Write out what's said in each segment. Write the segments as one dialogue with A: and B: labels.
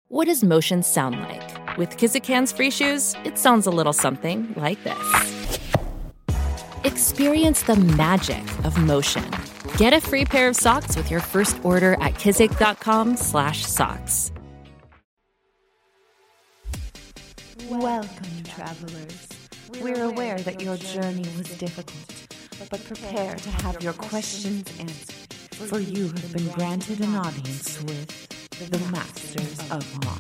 A: What does motion sound like? With Kizikans free shoes, it sounds a little something like this. Experience the magic of motion. Get a free pair of socks with your first order at kizik.com/socks.
B: Welcome, travelers. We're aware that your journey was difficult, but prepare to have your questions answered, for you have been granted an audience with the Masters of Modern.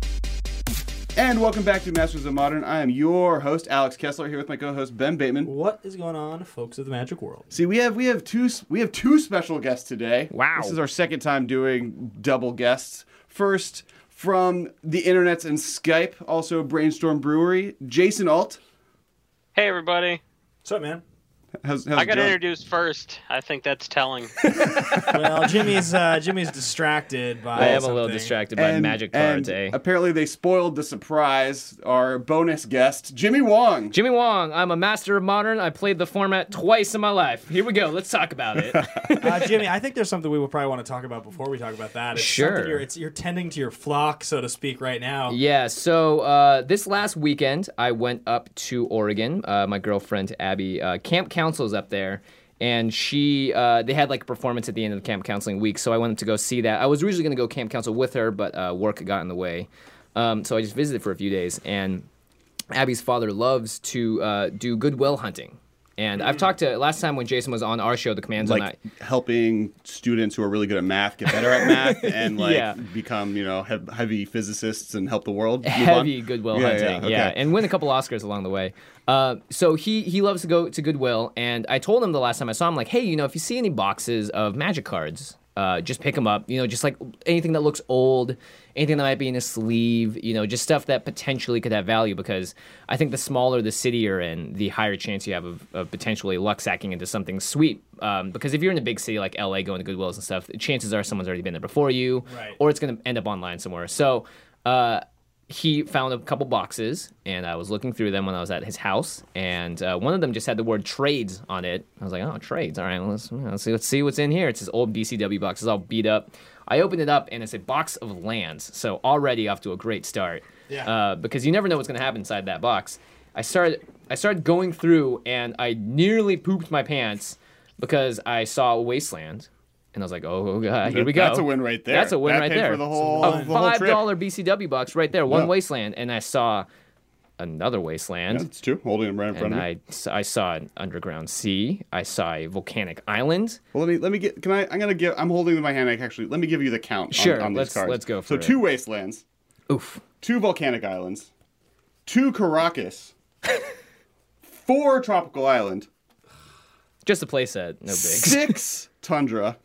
C: And welcome back to Masters of Modern. I am your host, Alex Kessler, here with my co-host, Ben Bateman.
D: What is going on, folks of the Magic World?
C: See, we have two special guests today.
E: Wow.
C: This is our second time doing double guests. First, from the internets and Skype, also Brainstorm Brewery, Jason Alt.
F: Hey, everybody.
D: What's up, man?
C: How's
F: I
C: it
F: got
C: going?
F: introduced first. I think that's telling.
D: Well, Jimmy's distracted by
E: I am a
D: something.
E: little distracted by magic cards,
C: and
E: eh?
C: apparently they spoiled the surprise. Our bonus guest, Jimmy Wong.
E: Jimmy Wong, I'm a master of modern. I played the format twice in my life. Here we go. Let's talk about it.
D: Jimmy, I think there's something we will probably want to talk about before we talk about that. It's
E: Sure.
D: something you're tending to your flock, so to speak, right now.
E: Yeah, so this last weekend, I went up to Oregon. My girlfriend, Abby, camp counsel's up there. And they had like a performance at the end of the camp counseling week, so I wanted to go see that. I was originally going to go camp counsel with her, but work got in the way. So I just visited for a few days. And Abby's father loves to do goodwill hunting. And I've talked to, last time when Jason was on our show, The Command Zone,
C: Like helping students who are really good at math get better at math and like
E: Yeah.
C: become, heavy physicists and help the world. Move
E: heavy
C: on?
E: goodwill
C: Yeah,
E: hunting,
C: yeah, okay.
E: and win a couple Oscars along the way. So he loves to go to Goodwill, and I told him the last time I saw him, like, hey, if you see any boxes of magic cards, just pick them up. Just like anything that looks old, anything that might be in a sleeve, just stuff that potentially could have value, because I think the smaller the city you're in, the higher chance you have of potentially luck sacking into something sweet. Because if you're in a big city like LA going to Goodwills and stuff, chances are someone's already been there before you,
D: Right.
E: or it's going to end up online somewhere. So he found a couple boxes, and I was looking through them when I was at his house, and one of them just had the word trades on it. I was like, oh, trades. All right, let's see what's in here. It's this old BCW box. It's all beat up. I opened it up, and it's a box of lands. So already off to a great start.
D: Yeah.
E: Because you never know what's going to happen inside that box. I started going through, and I nearly pooped my pants because I saw a wasteland. And I was like, oh God, here we go.
C: That's a win right there.
E: That's a win
C: That
E: right
C: paid
E: there.
C: for the whole,
E: A
C: the whole trip.
E: $5 BCW box right there, one
C: Yeah.
E: wasteland. And I saw another wasteland.
C: Yeah, it's two. Holding them right in front
E: And
C: of me.
E: I saw an underground sea. I saw a volcanic island.
C: Well, let me get. Can I? I'm holding them in my hand. Actually, let me give you the count.
E: Sure,
C: on these cards.
E: let's go for
C: So
E: it.
C: 2 wastelands,
E: Oof.
C: 2 volcanic islands, 2 Caracas, 4 tropical island,
E: Just a playset, no big.
C: 6 tundra,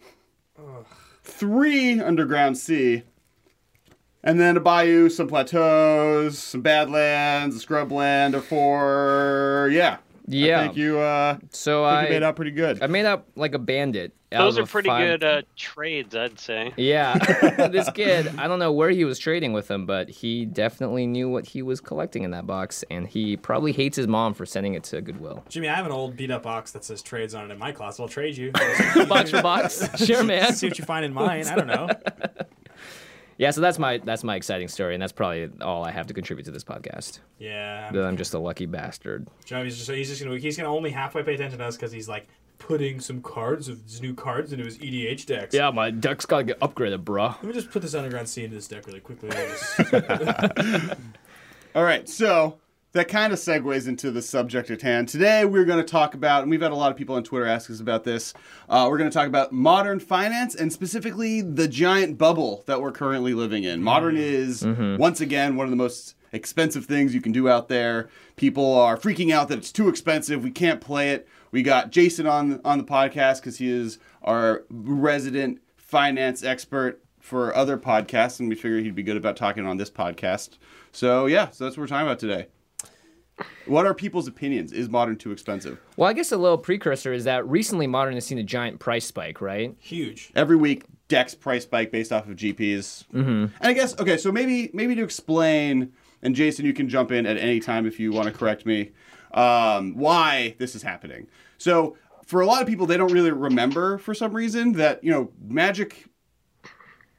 C: 3 underground sea, and then a bayou, some plateaus, some badlands, a scrubland, or 4. Yeah.
E: Yeah.
C: I think you.
E: So
C: I think you made out pretty good.
E: I made up like a bandit. out
F: Those
E: of
F: are
E: a
F: pretty
E: 5
F: good trades, I'd say.
E: Yeah, this kid, I don't know where he was trading with them, but he definitely knew what he was collecting in that box, and he probably hates his mom for sending it to Goodwill.
D: Jimmy, I have an old beat-up box that says trades on it in my class. I'll trade you.
E: Box for box? Sure, man.
D: See what you find in mine. I don't know.
E: Yeah, so that's my exciting story, and that's probably all I have to contribute to this podcast.
D: Yeah.
E: That I'm just a lucky bastard.
D: Jimmy's he's gonna only halfway pay attention to us because he's like putting some cards of his new cards into his EDH decks.
E: Yeah, my deck's gotta get upgraded, bruh.
D: Let me just put this underground sea into this deck really quickly.
C: All right, so that kind of segues into the subject at hand. Today we're going to talk about, and we've had a lot of people on Twitter ask us about this, we're going to talk about modern finance and specifically the giant bubble that we're currently living in. Modern is, once again, one of the most expensive things you can do out there. People are freaking out that it's too expensive. We can't play it. We got Jason on the podcast because he is our resident finance expert for other podcasts, and we figured he'd be good about talking on this podcast. So that's what we're talking about today. What are people's opinions? Is Modern too expensive?
E: Well, I guess a little precursor is that recently Modern has seen a giant price spike, right?
D: Huge.
C: Every week, decks price spike based off of GPs. Mm-hmm. And I guess, okay, so maybe to explain, and Jason, you can jump in at any time if you want to correct me, why this is happening. So for a lot of people, they don't really remember for some reason that, Magic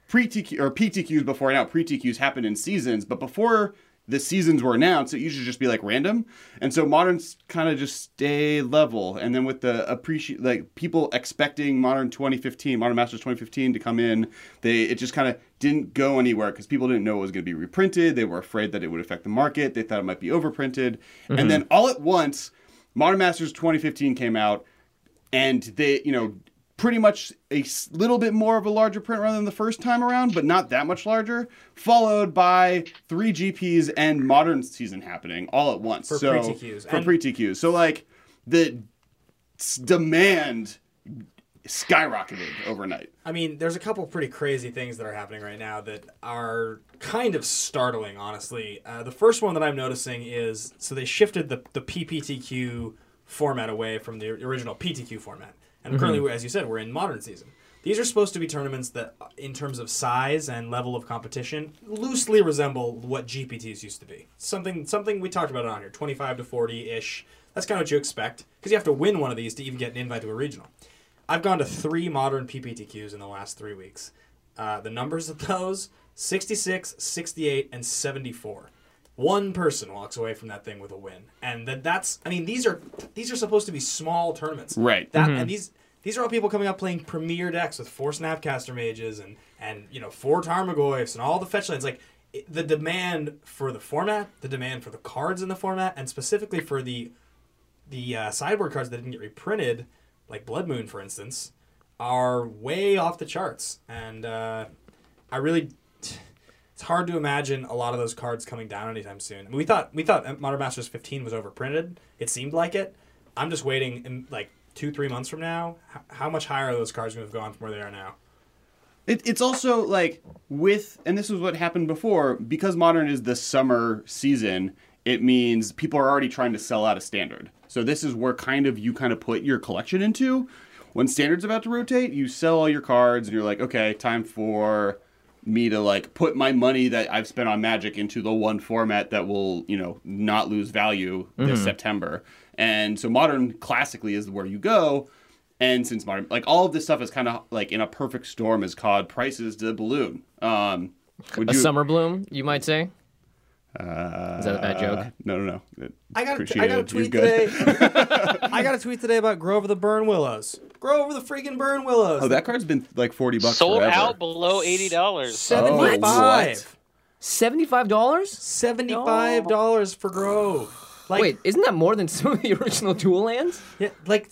C: pre-TQ or PTQs before, now pre-TQs happen in seasons, but before the seasons were announced, it usually just be like random. And so Modern's kind of just stay level. And then with the people expecting Modern Masters 2015 to come in, it just kind of didn't go anywhere because people didn't know it was going to be reprinted. They were afraid that it would affect the market. They thought it might be overprinted. Mm-hmm. And then all at once, Modern Masters 2015 came out, and they, pretty much a little bit more of a larger print rather than the first time around, but not that much larger, followed by 3 GPs and Modern season happening all at once.
D: For pre-TQs.
C: For pre-TQs. So, the demand skyrocketed overnight.
D: I mean, there's a couple pretty crazy things that are happening right now that are kind of startling, honestly. The first one that I'm noticing is, so they shifted the PPTQ format away from the original PTQ format. And currently, as you said, we're in Modern season. These are supposed to be tournaments that, in terms of size and level of competition, loosely resemble what GPTs used to be. Something we talked about it on here, 25 to 40-ish. That's kind of what you expect, because you have to win one of these to even get an invite to a regional. I've gone to 3 Modern PPTQs in the last 3 weeks. The numbers of those, 66, 68, and 74. One person walks away from that thing with a win, and these are supposed to be small tournaments,
C: right?
D: And these are all people coming up playing premier decks with 4 Snapcaster Mages and 4 Tarmogoyfs and all the fetch lanes. The demand for the format, the demand for the cards in the format, and specifically for the sideboard cards that didn't get reprinted, like Blood Moon, for instance, are way off the charts. And it's hard to imagine a lot of those cards coming down anytime soon. I mean, we thought Modern Masters 15 was overprinted. It seemed like it. I'm just waiting in 2-3 months from now. How much higher are those cards going to have gone from where they are now?
C: It's also and this is what happened before, because Modern is the summer season, it means people are already trying to sell out a Standard. So this is where you put your collection into. When Standard's about to rotate, you sell all your cards and you're like, okay, time for me to put my money that I've spent on Magic into the one format that will, not lose value this September. And so Modern classically is where you go. And since Modern, all of this stuff is kind of in a perfect storm is called prices to balloon.
E: Summer bloom, you might say? Is that a bad joke?
C: No.
D: I got a tweet today. I got a tweet today about Grove of the Burn Willows. Grove of the freaking Burn Willows.
C: Oh, that card's been $40
F: sold
C: forever.
F: out below $80.
D: $75.
E: $75?
D: $75 for Grove.
E: Wait, isn't that more than some of the original dual lands?
D: Yeah,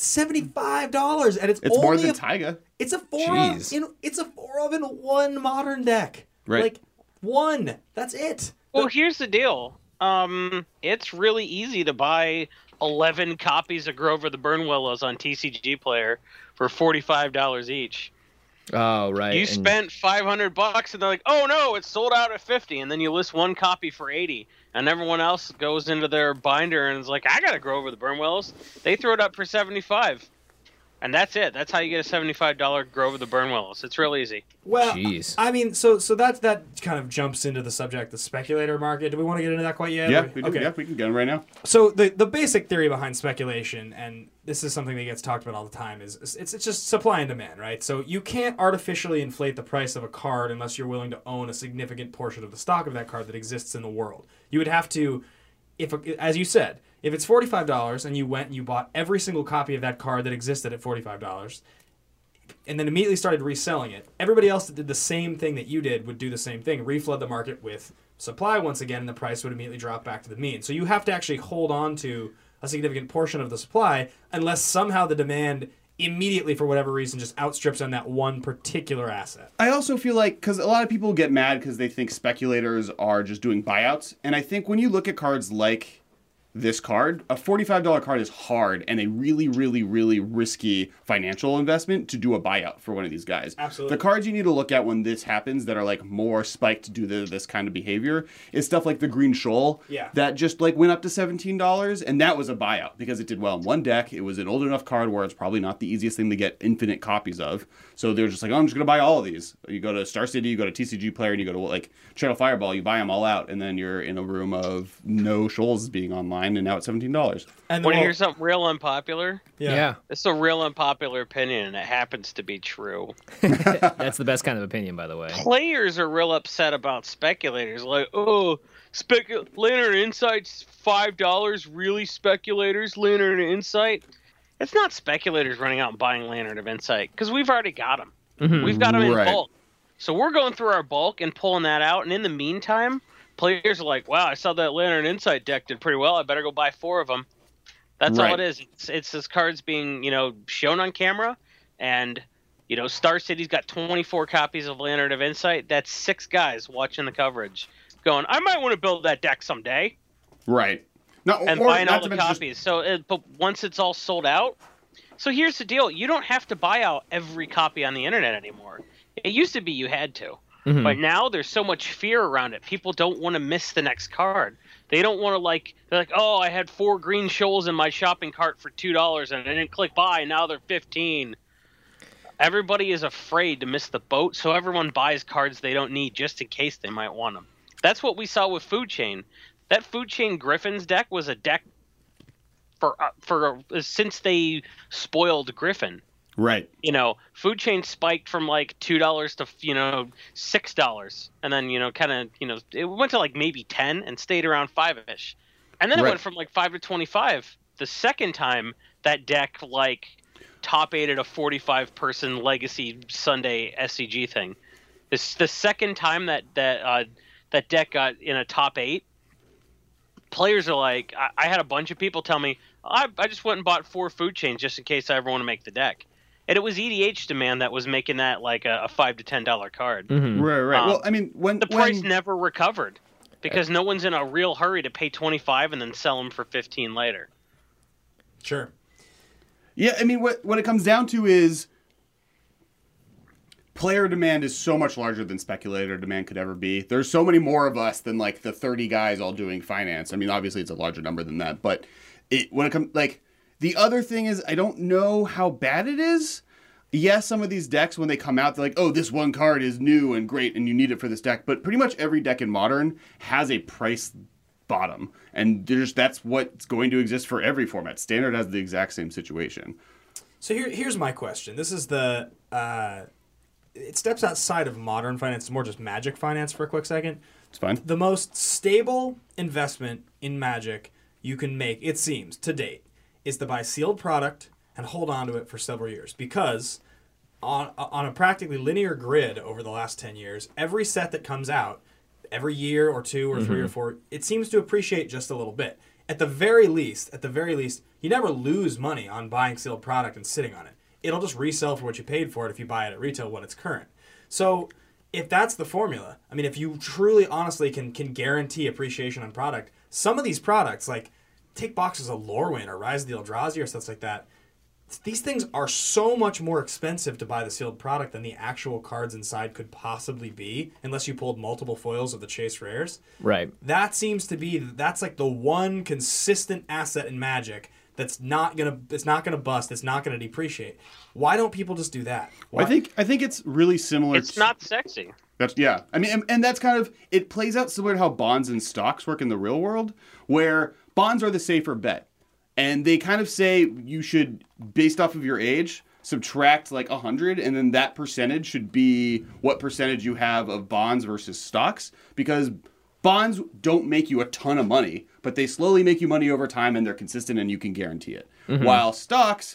D: $75, and it's only
C: more than Taiga.
D: It's a 4 of in 1 Modern deck.
C: Right.
D: 1. That's it.
F: Well, here's the deal. It's really easy to buy 11 copies of Grove of the Burn Willows on TCG Player for $45 each.
E: Oh, right.
F: You spent $500 and they're like, oh no, it's sold out at $50, and then you list one copy for $80, and everyone else goes into their binder and is like, I gotta Grove of the Burn Willows. They throw it up for $75. And that's it. That's how you get a $75 Grove of the Burn Willows. It's real easy.
D: Well,
E: jeez.
D: I mean, so that kind of jumps into the subject, the speculator market. Do we want to get into that quite yet?
C: Yeah, we do. Okay. Yeah, we can get it right now.
D: So the basic theory behind speculation, and this is something that gets talked about all the time, is it's just supply and demand, right? So you can't artificially inflate the price of a card unless you're willing to own a significant portion of the stock of that card that exists in the world. You would have to, as you said, if it's $45 and you went and you bought every single copy of that card that existed at $45 and then immediately started reselling it, everybody else that did the same thing that you did would do the same thing, reflood the market with supply once again, and the price would immediately drop back to the mean. So you have to actually hold on to a significant portion of the supply unless somehow the demand immediately, for whatever reason, just outstrips on that one particular asset.
C: I also feel like, because a lot of people get mad because they think speculators are just doing buyouts, and I think when you look at cards like this card, a $45 card is hard and a really, really, really risky financial investment to do a buyout for one of these guys.
D: Absolutely.
C: The cards you need to look at when this happens that are more spiked to do this kind of behavior is stuff like the Green Shoal that just went up to $17, and that was a buyout because it did well in one deck. It was an old enough card where it's probably not the easiest thing to get infinite copies of. So they're just I'm just going to buy all of these. You go to Star City, you go to TCG Player, and you go to Channel Fireball, you buy them all out, and then you're in a room of no shoals being online. line, and now it's $17.
D: And
F: Want to hear something real unpopular?
E: Yeah.
F: It's a real unpopular opinion, and it happens to be true.
E: That's the best kind of opinion, by the way.
F: Players are real upset about speculators. Like, oh, Lantern Insight's $5. Really, speculators? Lantern Insight? It's not speculators running out and buying Lantern of Insight, because we've already got them.
E: Mm-hmm.
F: We've got them in
C: Right.
F: bulk. So we're going through our bulk and pulling that out, and in the meantime, players are like, wow, I saw that Lantern Insight deck did pretty well. I better go buy 4 of them. That's
C: Right.
F: all it is. It's this cards being, shown on camera, and, Star City's got 24 copies of Lantern of Insight. That's 6 guys watching the coverage going, I might want to build that deck someday,
C: Right. No,
F: and
C: or
F: buying
C: not
F: all
C: to
F: the
C: mention just-
F: copies. But once it's all sold out, so here's the deal. You don't have to buy out every copy on the internet anymore. It used to be you had to.
E: Mm-hmm.
F: But now there's so much fear around it. People don't want to miss the next card. They don't want to they're like, oh, I had 4 green shoals in my shopping cart for $2 and I didn't click buy. Now they're 15. Everybody is afraid to miss the boat, so everyone buys cards they don't need just in case they might want them. That's what we saw with Food Chain. That Food Chain Griffin's deck was a deck for since they spoiled Griffin.
C: Right.
F: Food Chain spiked from $2 to $6, and then it went to maybe 10 and stayed around 5ish, and then it
C: Right.
F: went from 5 to 25. The second time that deck top 8 at a 45-person Legacy Sunday SCG thing. This the second time that deck got in a top 8. Players are like, I had a bunch of people tell me, I just went and bought 4 Food Chains just in case I ever want to make the deck. And it was EDH demand that was making that a $5 to $10 card.
E: Mm-hmm.
C: Right. Well, I mean, when
F: The price never recovered because no one's in a real hurry to pay 25 and then sell them for 15 later.
D: Sure.
C: Yeah, I mean, what it comes down to is player demand is so much larger than speculator demand could ever be. There's so many more of us than the 30 guys all doing finance. I mean, obviously it's a larger number than that, but when it comes the other thing is I don't know how bad it is. Yes, some of these decks when they come out, they're like, oh, this one card is new and great and you need it for this deck. But pretty much every deck in Modern has a price bottom, and that's what's going to exist for every format. Standard has the exact same situation.
D: So here's my question. This is it steps outside of Modern finance. It's more just Magic finance for a quick second.
C: It's fine.
D: The most stable investment in Magic you can make, it seems, to date, is to buy sealed product and hold on to it for several years. Because on a practically linear grid over the last 10 years, every set that comes out, every year or 2 or 3 or 4, it seems to appreciate just a little bit. At the very least, you never lose money on buying sealed product and sitting on it. It'll just resell for what you paid for it if you buy it at retail when it's current. So if that's the formula, I mean, if you truly, honestly can guarantee appreciation on product, some of these products, take boxes of Lorwyn or Rise of the Eldrazi or stuff like that, these things are so much more expensive to buy the sealed product than the actual cards inside could possibly be, unless you pulled multiple foils of the Chase Rares.
E: Right.
D: That seems to be, that's the one consistent asset in Magic that's not gonna bust, it's not gonna depreciate. Why don't people just do that? Why?
C: I think it's really similar.
F: It's not sexy.
C: Yeah. I mean, and that's kind of, it plays out similar to how bonds and stocks work in the real world, where bonds are the safer bet. And they kind of say you should, based off of your age, subtract 100, and then that percentage should be what percentage you have of bonds versus stocks, because bonds don't make you a ton of money, but they slowly make you money over time, and they're consistent, and you can guarantee it. Mm-hmm. While stocks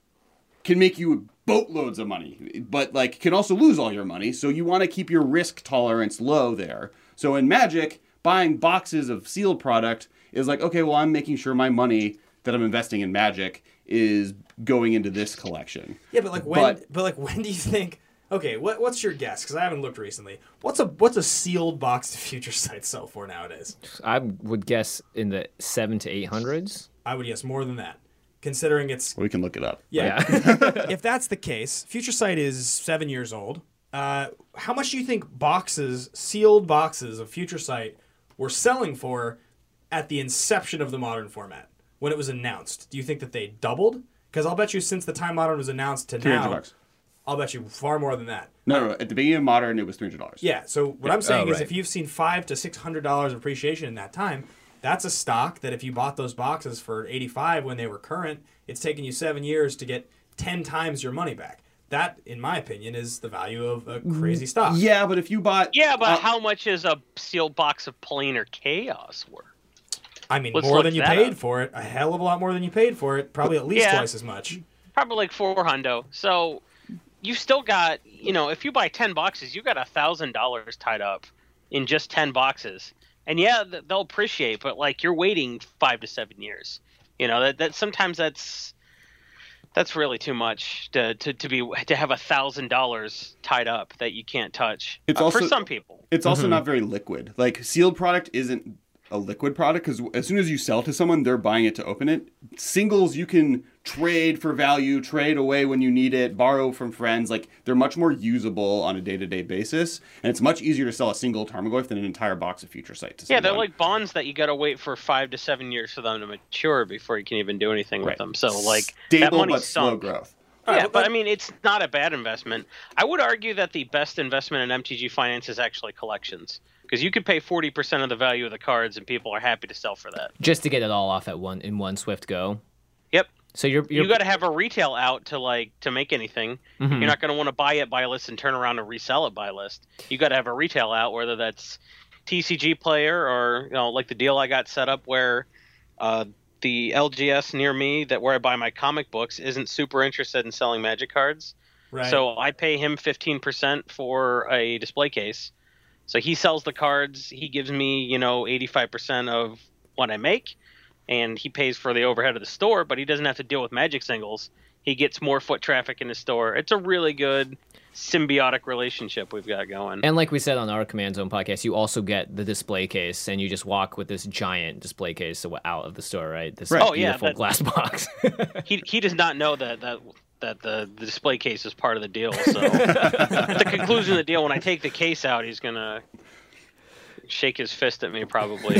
C: can make you boatloads of money, but can also lose all your money, so you want to keep your risk tolerance low there. So in Magic, buying boxes of sealed product is okay, well, I'm making sure my money that I'm investing in Magic is going into this collection.
D: Yeah, but when do you think? Okay, what's your guess? Because I haven't looked recently. What's a sealed box of Future Sight sell for nowadays?
E: I would guess in the 700 to 800s.
D: I would guess more than that, considering it's.
C: We can look it up.
D: Yeah. If that's the case, Future Sight is 7 years old. How much do you think sealed boxes of Future Sight were selling for at the inception of the Modern format? When it was announced, do you think that they doubled? Because I'll bet you since the time Modern was announced to now,
C: $300.
D: I'll bet you far more than that.
C: No, at the beginning of Modern, it was $300.
D: Yeah, so what I'm saying is
E: right.
D: if you've seen $500 to $600 of appreciation in that time, That's a stock that if you bought those boxes for 85 when they were current, it's taken you 7 years to get 10 times your money back. That, in my opinion, is the value of a crazy stock.
C: Yeah, but if you bought...
F: Yeah, but how much is a sealed box of Planar Chaos worth?
D: I mean,
F: Let's
D: more
F: look
D: than you
F: that
D: paid
F: up.
D: for it. A hell of a lot more than you paid for it. Probably at least
F: Yeah.
D: twice as much.
F: Probably like $400. So you still got, if you buy 10 boxes, you got $1,000 tied up in just 10 boxes. And yeah, they'll appreciate, but like you're waiting 5 to 7 years. That sometimes that's really too much to have $1,000 tied up that you can't touch.
C: It's also,
F: for some people.
C: It's also not very liquid. Like, sealed product isn't a liquid product because as soon as you sell to someone, they're buying it to open it. Singles, you can trade for value, trade away when you need it, borrow from friends. Like, they're much more usable on a day-to-day basis, and it's much easier to sell a single Tarmogoyf than an entire box of Future Sight to
F: Yeah,
C: someone.
F: they're like bonds that you got to wait for 5 to 7 years for them to mature before you can even do anything with them. So, like, that
C: stable
F: money's
C: but slow
F: sunk.
C: growth.
F: Yeah, but I mean, it's not a bad investment. I would argue that the best investment in MTG Finance is actually collections. Because you could pay 40% of the value of the cards, and people are happy to sell for that.
E: Just to get it all off in one swift go.
F: Yep.
E: So you
F: got to have a retail out to make anything. You're not going to want to buy it by list and turn around and resell it by list. You got to have a retail out, whether that's TCG Player or like the deal I got set up where the LGS near me where I buy my comic books isn't super interested in selling Magic cards.
D: Right.
F: So I pay him 15% for a display case. So he sells the cards. He gives me, 85% of what I make, and he pays for the overhead of the store, but he doesn't have to deal with Magic singles. He gets more foot traffic in the store. It's a really good symbiotic relationship we've got going.
E: And like we said on our Command Zone podcast, you also get the display case, and you just walk with this giant display case out of the store, right? This beautiful glass box.
F: He does not know that the display case is part of the deal. So at the conclusion of the deal, when I take the case out, he's gonna shake his fist at me probably.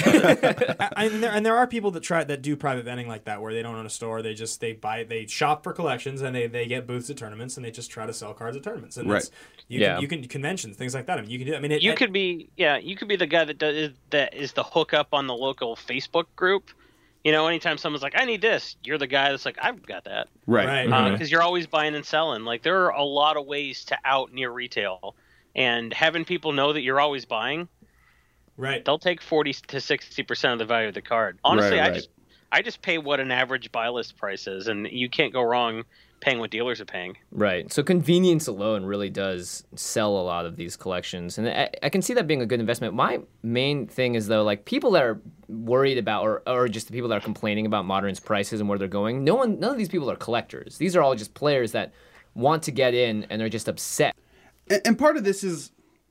D: And there are people that do private vending like that, where they don't own a store. They shop for collections, and they get booths at tournaments, and they just try to sell cards at tournaments. And you can conventions, things like that. I mean, you can do. I mean, you could be
F: the guy that is the hookup on the local Facebook group. Anytime someone's like, I need this, you're the guy that's like, I've got that.
C: Right.
F: Because you're always buying and selling. Like, there are a lot of ways to out near retail. And having people know that you're always buying,
D: right,
F: they'll take 40 to 60% of the value of the card. Honestly,
C: Right.
F: I just pay what an average buy list price is, and you can't go wrong paying what dealers are paying.
E: Right. So convenience alone really does sell a lot of these collections. And I can see that being a good investment. My main thing is, though, like, people that are worried about or just the people that are complaining about Modern's prices and where they're going, none of these people are collectors. These are all just players that want to get in and are just upset.
C: And part of this is,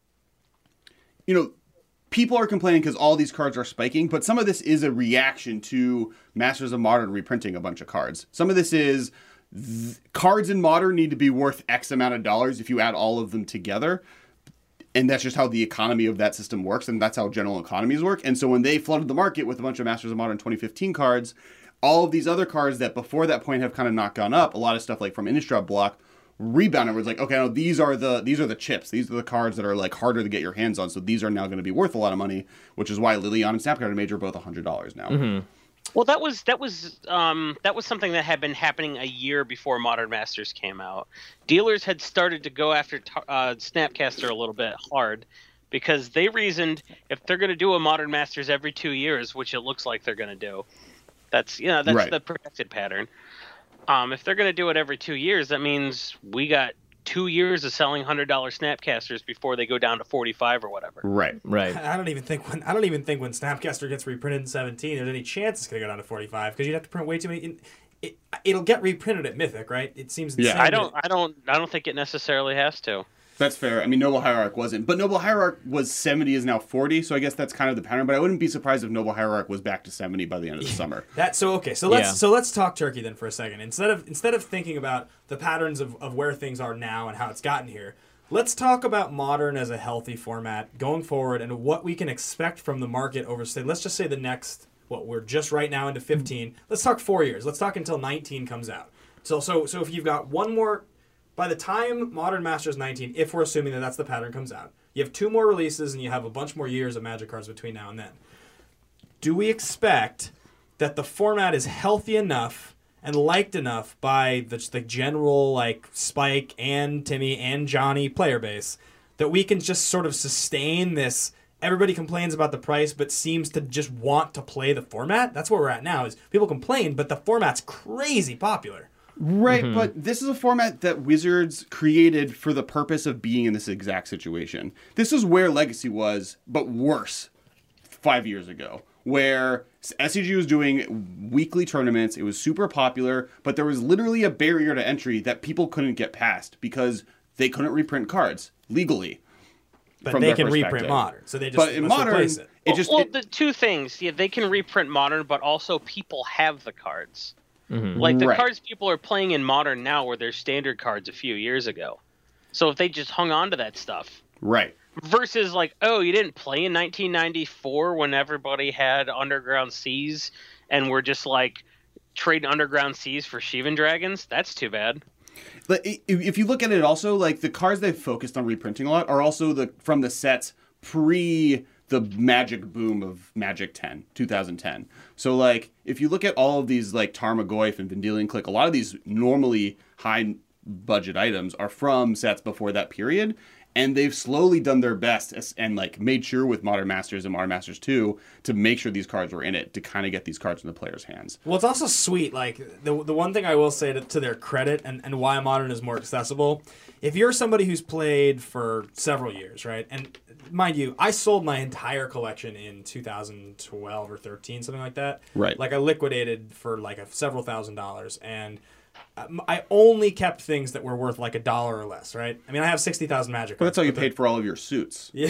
C: people are complaining because all these cards are spiking, but some of this is a reaction to Masters of Modern reprinting a bunch of cards. Some of this is cards in Modern need to be worth X amount of dollars if you add all of them together. And that's just how the economy of that system works, and that's how general economies work. And so when they flooded the market with a bunch of Masters of Modern 2015 cards, all of these other cards that before that point have kind of not gone up, a lot of stuff like from Innistrad block, rebounded where it's like, okay, no, these are the chips. These are the cards that are like harder to get your hands on. So these are now going to be worth a lot of money, which is why Liliana and Snapcard Mage are both $100 now.
E: Mm-hmm.
F: Well, that was something that had been happening a year before Modern Masters came out. Dealers had started to go after Snapcaster a little bit hard because they reasoned if they're going to do a Modern Masters every 2 years, which it looks like they're going to do, that's
C: Right.
F: the projected pattern. If they're going to do it every 2 years, that means we got 2 years of selling $100 Snapcasters before they go down to 45 or whatever.
C: Right.
D: I don't even think when Snapcaster gets reprinted in 17, there's any chance it's going to go down to 45 because you'd have to print way too many. It'll get reprinted at Mythic, right? It seems.
C: Yeah.
F: I don't think it necessarily has to.
C: That's fair. I mean, Noble Hierarch wasn't. But Noble Hierarch was 70, is now 40, so I guess that's kind of the pattern. But I wouldn't be surprised if Noble Hierarch was back to 70 by the end of the summer.
D: Let's talk turkey then for a second. Instead of thinking about the patterns of where things are now and how it's gotten here, let's talk about Modern as a healthy format going forward and what we can expect from the market over, say, let's just say the next, we're just right now into 15. Let's talk 4 years. Let's talk until 19 comes out. So if you've got one more... By the time Modern Masters 19, if we're assuming that that's the pattern, comes out, you have 2 more releases and you have a bunch more years of Magic cards between now and then. do we expect that the format is healthy enough and liked enough by the general like Spike and Timmy and Johnny player base that we can just sort of sustain this? Everybody complains about the price, but seems to just want to play the format. That's where we're at now. Is people complain, but the format's crazy popular.
C: Right, but this is a format that Wizards created for the purpose of being in this exact situation. This is where Legacy was, but worse, 5 years ago, where SCG was doing weekly tournaments. It was super popular, but there was literally a barrier to entry that people couldn't get past because they couldn't reprint cards legally.
D: But they can reprint Modern, so they just replace it.
F: The two things, they can reprint Modern, but also people have the cards. Like the cards people are playing in Modern now were their standard cards a few years ago. So if they just hung on to that stuff.
C: Right.
F: Versus like, oh, you didn't play in 1994 when everybody had Underground Seas and were just like trading Underground Seas for Shivan Dragons? That's too bad.
C: But if you look at it also, like the cards they've focused on reprinting a lot are also from the sets pre the Magic boom of Magic 2010. So like if you look at all of these like Tarmogoyf and Vendilion Clique, a lot of these normally high budget items are from sets before that period. And they've slowly done their best and like made sure with Modern Masters and Modern Masters 2 to make sure these cards were in it to kind of get these cards in the players' hands.
D: Well, it's also sweet. Like the one thing I will say to their credit and why Modern is more accessible, if you're somebody who's played for several years, right? And mind you, I sold my entire collection in 2012 or 13, something like that.
C: Right.
D: Like I liquidated for like several $1,000s, and I only kept things that were worth like $1 or less, right? I mean, I have 60,000 Magic cards.
C: But that's how you paid for all of your suits.
D: Yeah.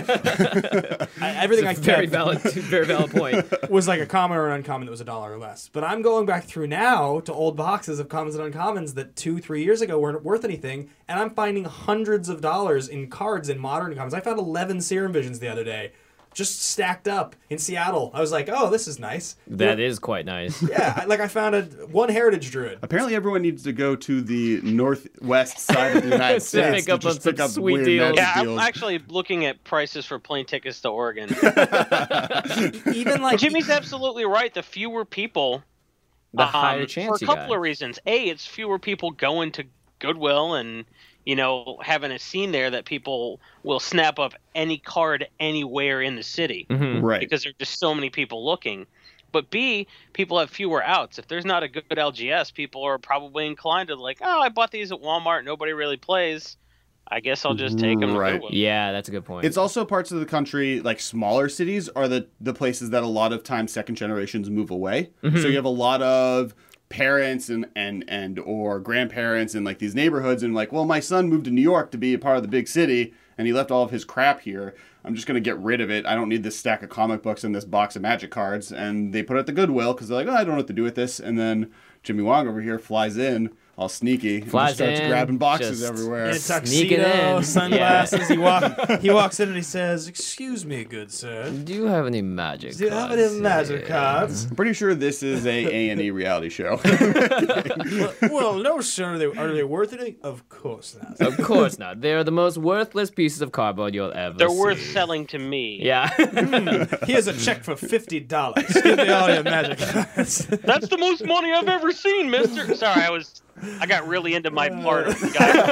D: Everything I kept
E: very valid point.
D: was like a common or an uncommon that was $1 or less. But I'm going back through now to old boxes of commons and uncommons that 2-3 years ago weren't worth anything, and I'm finding hundreds of dollars in cards in Modern commons. I found 11 Serum Visions the other day, just stacked up in Seattle. I was like, oh, this is nice.
E: That is quite nice.
D: Yeah, like I found one Heritage Druid.
C: Apparently everyone needs to go to the northwest side of the United States
E: pick up
C: to just
E: some
C: pick up
E: sweet
C: weird
E: deals.
C: Magic
F: Yeah,
C: deals.
F: I'm actually looking at prices for plane tickets to Oregon.
D: Even like
F: Jimmy's absolutely right. The fewer people,
E: The higher chance
F: for a
E: you
F: couple
E: got.
F: of reasons. A, it's fewer people going to Goodwill and having a scene there that people will snap up any card anywhere in the city
C: Right.
F: because there are just so many people looking. But B, people have fewer outs. If there's not a good LGS, people are probably inclined to like, oh, I bought these at Walmart. Nobody really plays. I guess I'll just take them to
C: Right.
F: Goodwill.
E: Yeah, that's a good point.
C: It's also parts of the country, like smaller cities, are the places that a lot of times second generations move away. So you have a lot of parents and or grandparents in like these neighborhoods and like, well, my son moved to New York to be a part of the big city and he left all of his crap here. I'm just going to get rid of it. I don't need this stack of comic books and this box of Magic cards. And they put it at the Goodwill because they're like, oh, I don't know what to do with this. And then Jimmy Wong over here flies in all sneaky and just starts grabbing boxes everywhere.
D: in a
E: Sneaking
D: tuxedo,
E: in.
D: sunglasses. He walks in and he says, "Excuse me, good sir.
E: Do you have any magic
D: Do you have
E: cards?
D: any Magic cards?"
C: I'm pretty sure this is a A&E reality show.
D: Well, no, sir. Are they worth anything? Of course not.
E: Of course not. They're the most worthless pieces of cardboard you'll ever
F: They're
E: see.
F: worth selling to me.
E: Yeah.
D: Here's a check for $50. Give me all your Magic cards.
F: That's the most money I've ever seen, mister. Sorry, I got really into my part of the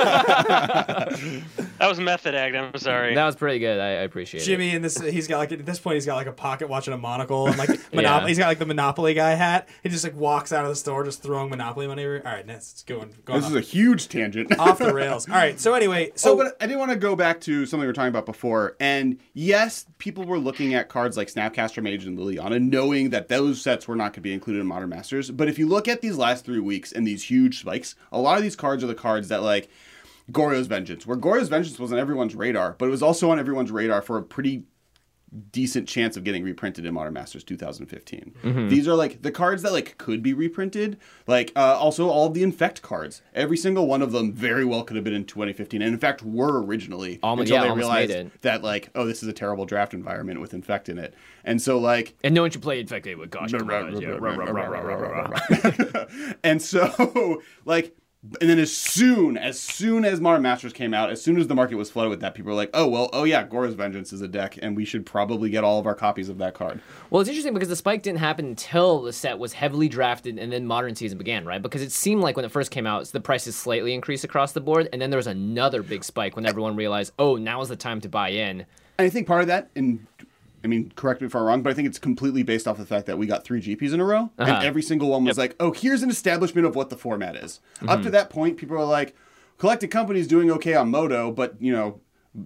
F: guy. That was method act, I'm sorry.
E: That was pretty good. I appreciate
D: Jimmy, at this point, he's got like a pocket watch and a monocle, and like
E: Yeah.
D: He's got like the Monopoly guy hat. He just like walks out of the store, just throwing Monopoly money. All right, let's go
C: This is a huge tangent.
D: off the rails. All right, so anyway, so
C: but I did want to go back to something we were talking about before. And yes, people were looking at cards like Snapcaster Mage and Liliana, knowing that those sets were not going to be included in Modern Masters. But if you look at these last 3 weeks and these huge spikes, a lot of these cards are the cards that like Goryo's Vengeance, where Goryo's Vengeance was on everyone's radar, but it was also on everyone's radar for a pretty decent chance of getting reprinted in Modern Masters 2015. These are like the cards that like could be reprinted, like also all of the Infect cards. Every single one of them very well could have been in 2015, and in fact were originally until they
E: almost
C: realized
E: made it.
C: that like, oh, this is a terrible draft environment with Infect in it. And so like
E: And no one should play Infected with Gosh.
C: and so, like, And then as soon as Modern Masters came out, as soon as the market was flooded with that, people were like, oh yeah, Gora's Vengeance is a deck, and we should probably get all of our copies of that card.
E: Well, it's interesting because the spike didn't happen until the set was heavily drafted and then Modern season began, right? Because it seemed like when it first came out, the prices slightly increased across the board, and then there was another big spike when everyone realized, oh, now is the time to buy in.
C: And I think part of that, and I mean, correct me if I'm wrong, but I think it's completely based off the fact that we got 3 GPs in a row, and every single one was like, oh, here's an establishment of what the format is. Up to that point, people are like, Collected Company's doing okay on Moto, but, you know,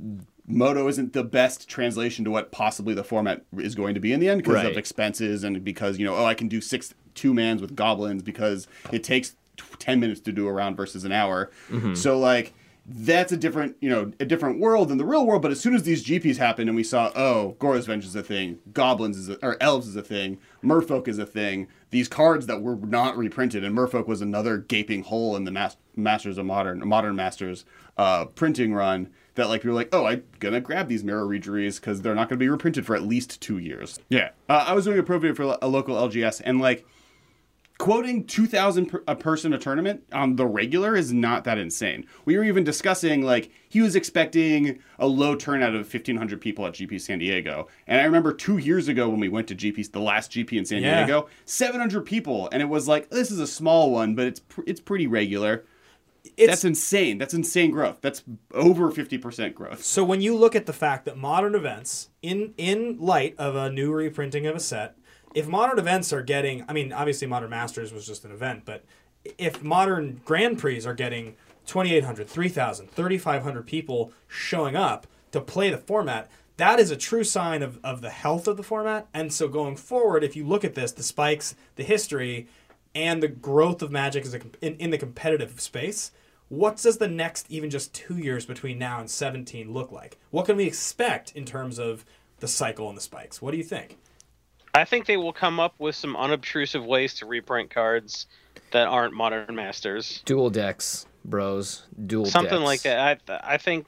C: Moto isn't the best translation to what possibly the format is going to be in the end because of expenses and because, you know, I can do 6 2-mans with goblins because it takes 10 minutes to do a round versus an hour. So, like, that's a different world than the real world. But as soon as these GPs happened and we saw, oh, Gora's Vengeance is a thing, Elves is a thing, Merfolk is a thing, these cards that were not reprinted, and Merfolk was another gaping hole in the Masters of Modern Masters printing run, that like people were like, oh, I'm gonna grab these Mirror Reejeries because they're not gonna be reprinted for at least 2 years. Yeah, I was doing a pro video for a local LGS, and like, quoting 2,000 a person a tournament on the regular is not that insane. We were even discussing, like, he was expecting a low turnout of 1,500 people at GP San Diego. And I remember 2 years ago when we went to the last GP in San Diego, 700 people. And it was like, this is a small one, but it's pretty regular. That's insane. That's insane growth. That's over 50% growth.
D: So when you look at the fact that Modern Events, in light of a new reprinting of a set, if Modern Events are getting, I mean, obviously Modern Masters was just an event, but if Modern Grand Prix are getting 2,800, 3,000, 3,500 people showing up to play the format, that is a true sign of the health of the format. And so going forward, if you look at this, the spikes, the history, and the growth of Magic in the competitive space, what does the next even just 2 years between now and 17 look like? What can we expect in terms of the cycle and the spikes? What do you think?
F: I think they will come up with some unobtrusive ways to reprint cards that aren't Modern Masters.
E: Dual decks, bros.
F: Something like that. I think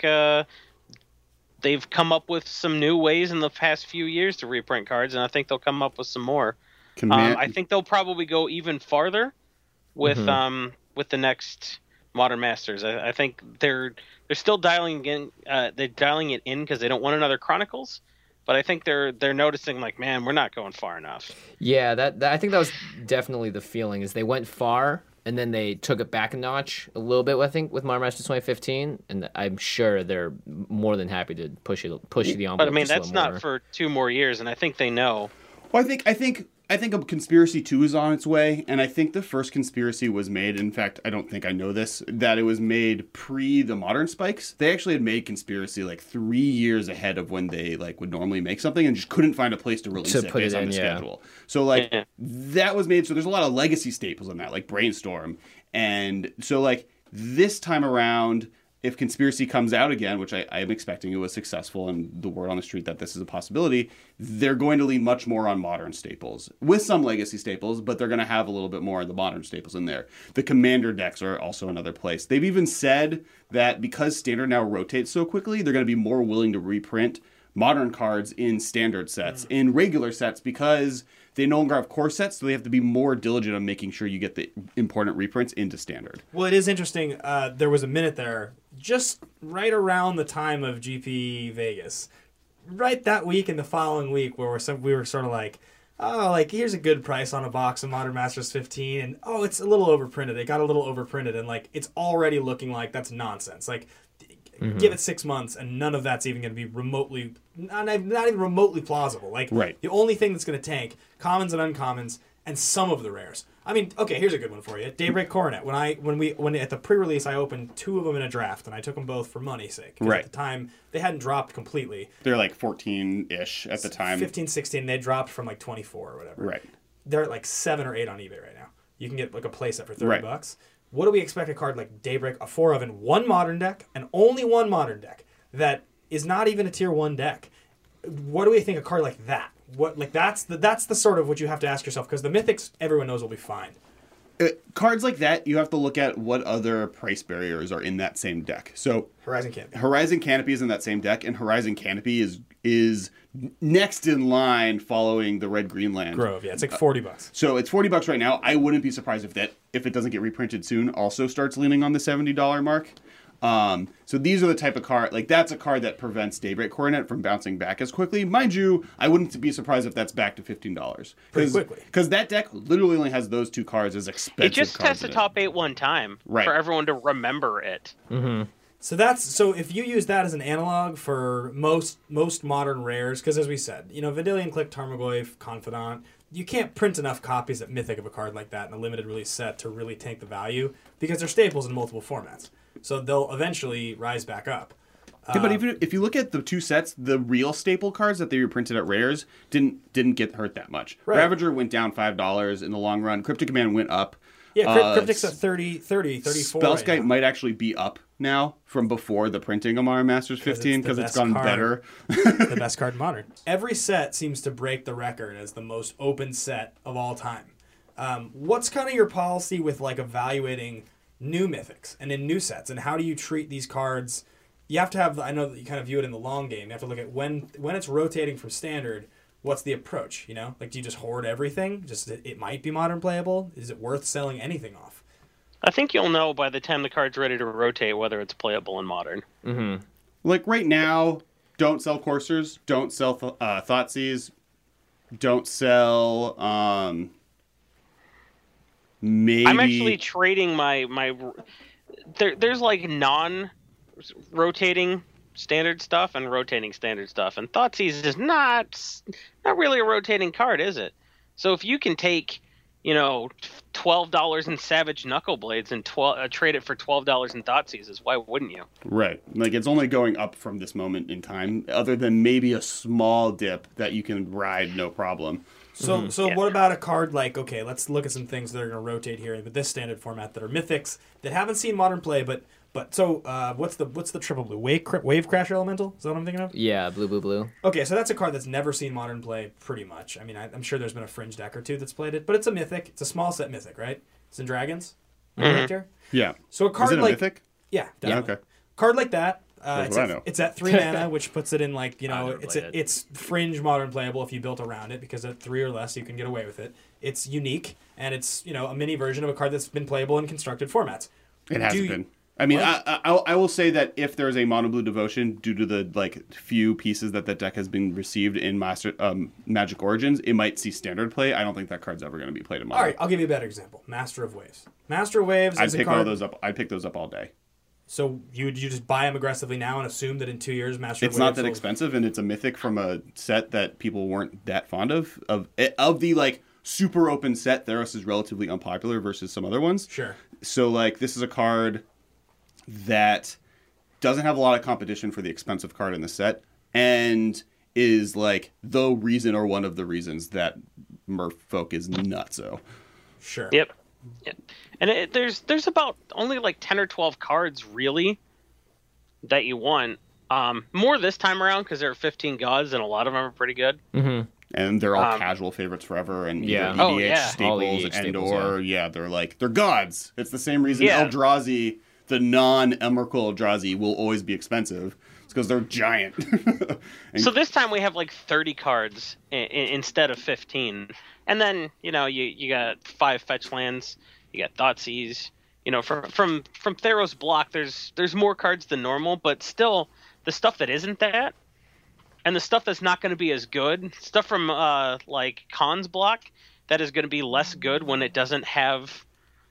F: they've come up with some new ways in the past few years to reprint cards, and I think they'll come up with some more. I think they'll probably go even farther with the next Modern Masters. I think they're still dialing it in because they don't want another Chronicles. But I think they're noticing, like, man, we're not going far enough.
E: Yeah, that I think that was definitely the feeling, is they went far and then they took it back a notch a little bit, I think, with Modern Masters 2015, and I'm sure they're more than happy to push the envelope.
F: But I mean, that's not for 2 more years, and I think they know.
C: Well, I think a Conspiracy 2 is on its way, and I think the first Conspiracy was made, in fact, I don't think I know this, that it was made pre the Modern spikes. They actually had made Conspiracy like 3 years ahead of when they like would normally make something and just couldn't find a place to release it based on the schedule. So like that was made, so there's a lot of legacy staples in that, like Brainstorm. And so like this time around, if Conspiracy comes out again, which I am expecting it was successful and the word on the street that this is a possibility, they're going to lean much more on Modern staples with some legacy staples, but they're going to have a little bit more of the Modern staples in there. The Commander decks are also another place. They've even said that because Standard now rotates so quickly, they're going to be more willing to reprint Modern cards in Standard sets, in regular sets, because they no longer have core sets, so they have to be more diligent on making sure you get the important reprints into Standard.
D: Well, it is interesting. There was a minute there, just right around the time of GP Vegas, right that week and the following week, where we were sort of like, oh, like, here's a good price on a box of Modern Masters 15, and oh, it's a little overprinted. It got a little overprinted, and like, it's already looking like that's nonsense. Like, give it 6 months, and none of that's even going to be remotely, not even remotely plausible. Like, the only thing that's going to tank, commons and uncommons, and some of the rares. I mean, okay, here's a good one for you. Daybreak Coronet. When at the pre-release, I opened 2 of them in a draft, and I took them both for money's sake. At the time, they hadn't dropped completely.
C: They're like 14-ish at the time.
D: 15, 16. They dropped from like 24 or whatever.
C: Right.
D: They're at like 7 or 8 on eBay right now. You can get like a playset for $30. What do we expect a card like Daybreak, a 4 of in one Modern deck, and only one Modern deck, that is not even a tier 1 deck? What do we think a card like that? That's the sort of what you have to ask yourself, because the Mythics, everyone knows, will be fine.
C: Cards like that, you have to look at what other price barriers are in that same deck. So
D: Horizon Canopy.
C: Horizon Canopy is in that same deck, and Horizon Canopy is next in line following the Red Green Land.
D: Grove, yeah, it's like $40.
C: So it's $40 right now. I wouldn't be surprised if that if it doesn't get reprinted soon, also starts leaning on the $70 mark. So these are the type of card, like that's a card that prevents Daybreak Coronet from bouncing back as quickly. Mind you, I wouldn't be surprised if that's back to $15.
D: Pretty quickly.
C: Because that deck literally only has those two cards as expensive
F: It just
C: cards
F: has to
C: in it.
F: top 8 one time
C: Right.
F: for everyone to remember it.
D: So if you use that as an analog for most modern rares, because as we said, Vendilion Click, Tarmogoyf, Confidant, you can't print enough copies at Mythic of a card like that in a limited release set to really tank the value because they're staples in multiple formats. So they'll eventually rise back up.
C: Yeah, but even if you look at the two sets, the real staple cards that they reprinted at Rares didn't get hurt that much.
D: Right.
C: Ravager went down $5 in the long run. Cryptic Command went up.
D: Yeah, Cryptic's at 30, 34
C: Spellskite
D: right now.
C: might actually be up now from before the printing of Modern Masters 15
D: it's the
C: because it's
D: best
C: gone
D: card.
C: better.
D: The best card in Modern. Every set seems to break the record as the most open set of all time. What's kind of your policy with like evaluating new mythics and in new sets, and how do you treat these cards? You have to have, I know that you kind of view it in the long game. You have to look at when it's rotating from standard, what's the approach, Like, do you just hoard everything? Just, it might be Modern playable? Is it worth selling anything off?
F: I think you'll know by the time the card's ready to rotate whether it's playable in Modern.
C: Like right now, don't sell Coursers, don't sell Thoughtseize, don't sell maybe...
F: I'm actually trading my there's like non-rotating standard stuff and rotating standard stuff, and Thoughtseize is not really a rotating card, is it? So if you can take $12 in Savage Knuckleblades and trade it for $12 in Thoughtseizes, why wouldn't you?
C: Right. Like, it's only going up from this moment in time, other than maybe a small dip that you can ride no problem.
D: So what about a card like, okay, let's look at some things that are going to rotate here with this standard format that are mythics that haven't seen Modern play, but what's the triple blue? Wave Crash Elemental? Is that what I'm thinking of?
E: Yeah, blue.
D: Okay, so that's a card that's never seen Modern play, pretty much. I mean, I'm sure there's been a fringe deck or two that's played it, but it's a mythic. It's a small set mythic, right? It's in Dragons. Character.
C: Yeah.
D: So a card
C: Is it a
D: like
C: mythic?
D: yeah, definitely.
C: Okay.
D: Card like that.
C: That's what I know.
D: It's at 3 mana, which puts it in like
E: never played it.
D: it's fringe Modern playable if you built around it, because at 3 or less you can get away with it. It's unique, and it's a mini version of a card that's been playable in constructed formats.
C: It hasn't been. I mean, I will say that if there's a Mono Blue Devotion, due to the few pieces that deck has been received in Magic Origins, it might see standard play. I don't think that card's ever going to be played in Modern.
D: All right, I'll give you a better example. Master of Waves. Master of Waves
C: I'd
D: is a
C: pick
D: card.
C: all those up. I'd pick those up all day.
D: So you just buy them aggressively now and assume that in 2 years Master of
C: It's
D: Waves
C: not that
D: will-
C: expensive, and it's a mythic from a set that people weren't that fond of. Of the super open set, Theros is relatively unpopular versus some other ones.
D: Sure.
C: So this is a card that doesn't have a lot of competition for the expensive card in the set, and is the reason or one of the reasons that Merfolk is nutso.
D: Sure.
F: Yep. And there's about only 10 or 12 cards really that you want. More this time around because there are 15 gods and a lot of them are pretty good.
E: Mm-hmm.
C: And they're all casual favorites forever, and
E: Yeah.
C: either
F: Oh,
C: EDH
F: yeah.
E: All
C: staples,
E: EDH staples,
C: Endor, they're gods. It's the same reason
F: Yeah.
C: Eldrazi, the non-Emrakul Eldrazi, will always be expensive. It's because they're giant.
F: So this time we have 30 cards instead of 15. And then, you got 5 fetch lands, you got Thoughtseize. From Theros block, there's more cards than normal, but still the stuff that isn't that, and the stuff that's not going to be as good, stuff from Khans block that is going to be less good when it doesn't have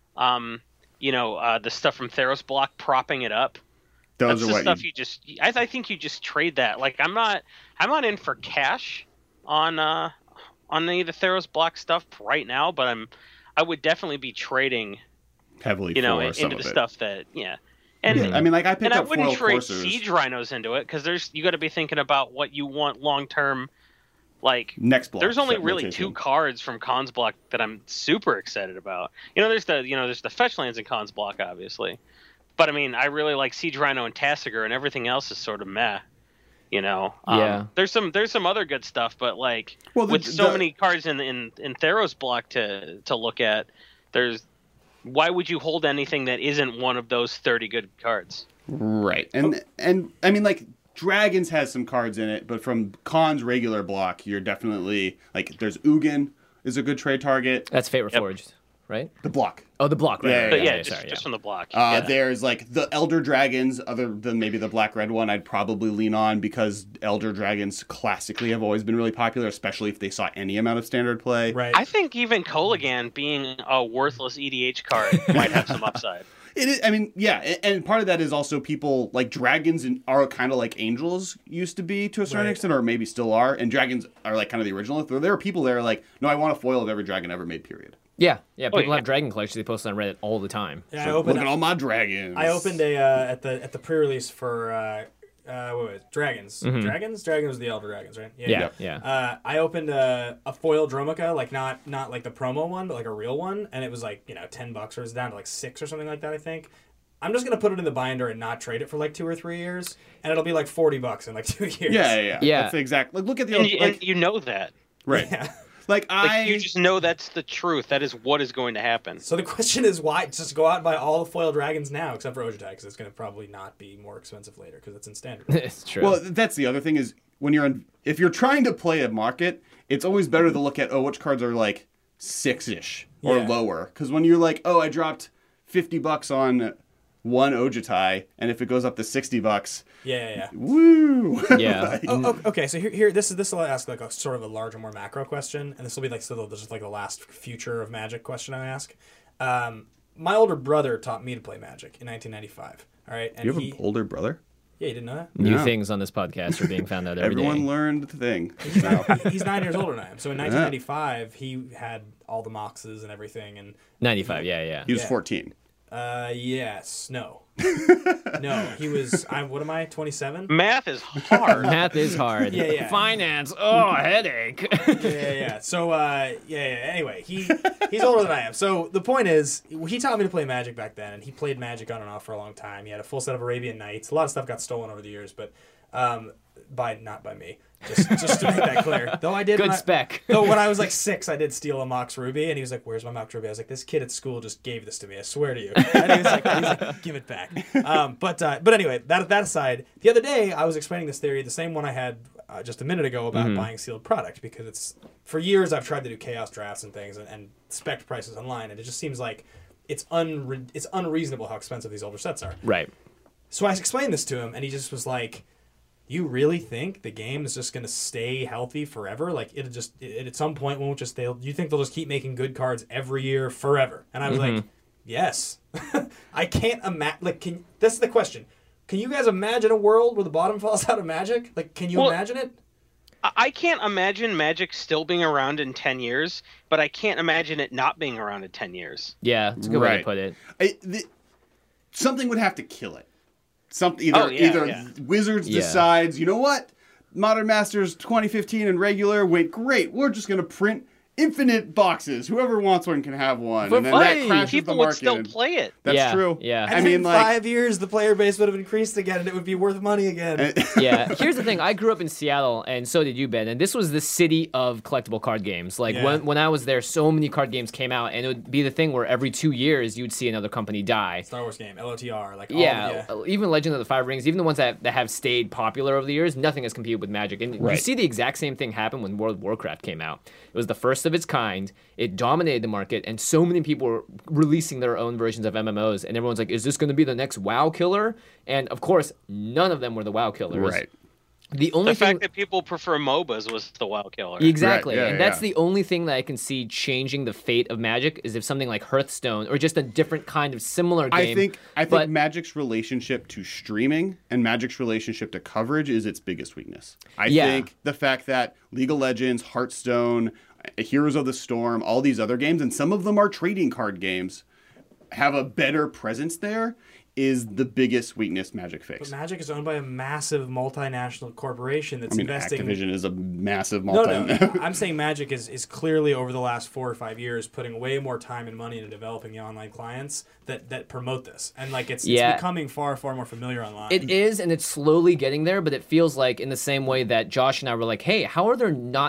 F: the stuff from Theros block propping it up.
C: Those
F: That's
C: are
F: the
C: what
F: stuff
C: you,
F: you just. I think you just trade that. I'm not in for cash on any of the Theros block stuff right now, but I would definitely be trading,
C: heavily for some
F: into
C: of
F: the
C: it.
F: stuff that And
C: I mean, I picked
F: and I
C: up
F: wouldn't
C: foil
F: trade
C: coursers.
F: siege rhinos into it because you got to be thinking about what you want long term.
C: Next block.
F: There's only
C: set
F: really
C: rotation.
F: 2 cards from Khans block that I'm super excited about. There's the fetch lands in Khans block, obviously, but I mean, I really like Siege Rhino and Tasigur, and everything else is sort of meh.
E: Yeah.
F: There's some other good stuff, but
C: Well,
F: with so many cards in Theros block to look at, why would you hold anything that isn't one of those 30 good cards?
C: Right. And I mean, Dragons has some cards in it, but from Khan's regular block, you're definitely there's Ugin is a good trade target.
E: That's Fate Reforged. right?
C: The block.
E: Oh, the block, right?
C: Yeah,
E: right,
F: But
E: right,
F: yeah,
E: right,
F: just,
E: sorry,
F: just
E: yeah.
F: from the block.
C: There's like the Elder Dragons, other than maybe the black-red one, I'd probably lean on because Elder Dragons classically have always been really popular, especially if they saw any amount of standard play.
D: Right.
F: I think even Kolaghan being a worthless EDH card might have some upside.
C: It is, I mean, yeah, and part of that is also people like dragons are kind of like angels used to be to a certain
D: Right.
C: extent, or maybe still are, and dragons are like kind of the original. There are people that are like, no, I want a foil of every dragon ever made, period.
E: Yeah, people
F: yeah.
E: have dragon collections. They post on Reddit all the time.
D: Yeah,
C: So look at all my dragons.
D: I opened a at the pre-release for what was it? Dragons. Dragons was the Elder Dragons, right?
E: Yeah.
D: I opened a foil Dromica, like not like the promo one, but like a real one, and it was like $10, or it was down to like $6 or something like that, I think. I'm just gonna put it in the binder and not trade it for like 2 or 3 years, and it'll be like $40 in like 2 years.
C: Yeah. That's exact. Like, look at the
F: And you know that.
C: right.
D: Yeah.
C: Like
F: You just know that's the truth. That is what is going to happen.
D: So the question is, why just go out and buy all the foil dragons now, except for Ojutai, because it's gonna probably not be more expensive later because it's in standard.
E: It's true.
C: Well, that's the other thing is if you're trying to play a market, it's always better to look at which cards are like 6-ish or
D: Yeah.
C: lower, because when you're like, I dropped $50 on one Ojutai, and if it goes up to $60,
D: Yeah.
C: woo!
E: yeah.
D: Okay, so here, this will ask like a sort of a larger, more macro question, and this will be like just like the last future of Magic question I ask. My older brother taught me to play Magic in 1995. All right, and
C: You have an older brother?
D: yeah, you didn't know that?
E: New
C: No.
E: things on this podcast are being found out every day.
C: Everyone learned the thing. So,
D: He's 9 years older than I am. So in 1995, he had all the Moxes and everything, and
E: 95, yeah.
C: he was
D: Yeah.
C: 14.
D: yes, no, no, he was. What am I? 27.
F: Math is hard.
E: Math is hard.
D: Yeah.
E: Finance, headache.
D: Yeah. So, Anyway, he's older than I am. So the point is, he taught me to play Magic back then, and he played Magic on and off for a long time. He had a full set of Arabian Nights. A lot of stuff got stolen over the years, but not by me. Just to make that clear. Though I did.
E: Good spec.
D: Though when I was like 6, I did steal a Mox Ruby, and he was like, "Where's my Mox Ruby?" I was like, "This kid at school just gave this to me. I swear to you." And he was like, "Give it back." But anyway, that aside, the other day I was explaining this theory, the same one I had just a minute ago about buying sealed product, because it's for years I've tried to do chaos drafts and things and spec prices online, and it just seems like it's unreasonable how expensive these older sets are.
E: Right.
D: So I explained this to him, and he just was like, "You really think the game is just going to stay healthy forever? Like it at some point won't just you think they'll just keep making good cards every year forever?" And I was like, "Yes." I can't imagine. Like, that's the question. Can you guys imagine a world where the bottom falls out of Magic? Like, can you imagine it?
F: I can't imagine Magic still being around in 10 years, but I can't imagine it not being around in 10 years.
E: Yeah, it's a good way to
C: Right.
E: put it.
C: Something would have to kill it. Either Wizards
E: Yeah.
C: decides, you know what? Modern Masters 2015 and regular went great. We're just going to print infinite boxes. Whoever wants one can have one.
E: For
C: and then
E: free.
C: that crashes
F: People
C: the
F: would
C: market.
F: still play it.
C: That's
E: Yeah,
C: true.
E: yeah.
D: And
C: I
D: in
C: mean, like,
D: 5 years, the player base would have increased again, and it would be worth money again.
E: Yeah, here's the thing. I grew up in Seattle, and so did you, Ben. And this was the city of collectible card games. Like
D: Yeah.
E: when I was there, so many card games came out, and it would be the thing where every 2 years you'd see another company die.
D: Star Wars game, LOTR, like all
E: Yeah,
D: of
E: even Legend of the Five Rings, even the ones that have stayed popular over the years, nothing has competed with Magic. And you see the exact same thing happen when World of Warcraft came out. It was the first of its kind. It dominated the market, and so many people were releasing their own versions of MMOs, and everyone's like, is this going to be the next WoW killer? And of course, none of them were the WoW killers.
C: right.
E: The only
F: The
E: thing...
F: fact that people prefer MOBAs was the wild killer.
E: Exactly.
C: Right, yeah,
E: and that's
C: yeah.
E: the only thing that I can see changing the fate of Magic is if something like Hearthstone or just a different kind of similar game.
C: I think
E: but-
C: Magic's relationship to streaming and Magic's relationship to coverage is its biggest weakness. I
E: Yeah.
C: think the fact that League of Legends, Hearthstone, Heroes of the Storm, all these other games, and some of them are trading card games, have a better presence there is the biggest weakness Magic
D: But
C: faced.
D: Magic is owned by a massive multinational corporation that's
C: I mean,
D: investing.
C: Activision is a massive
D: No, I'm saying Magic is clearly over the last 4 or 5 years putting way more time and money into developing the online clients that promote this, and like it's becoming far more familiar online.
E: It is, and it's slowly getting there, but it feels like in the same way that Josh and I were like, hey, how are there no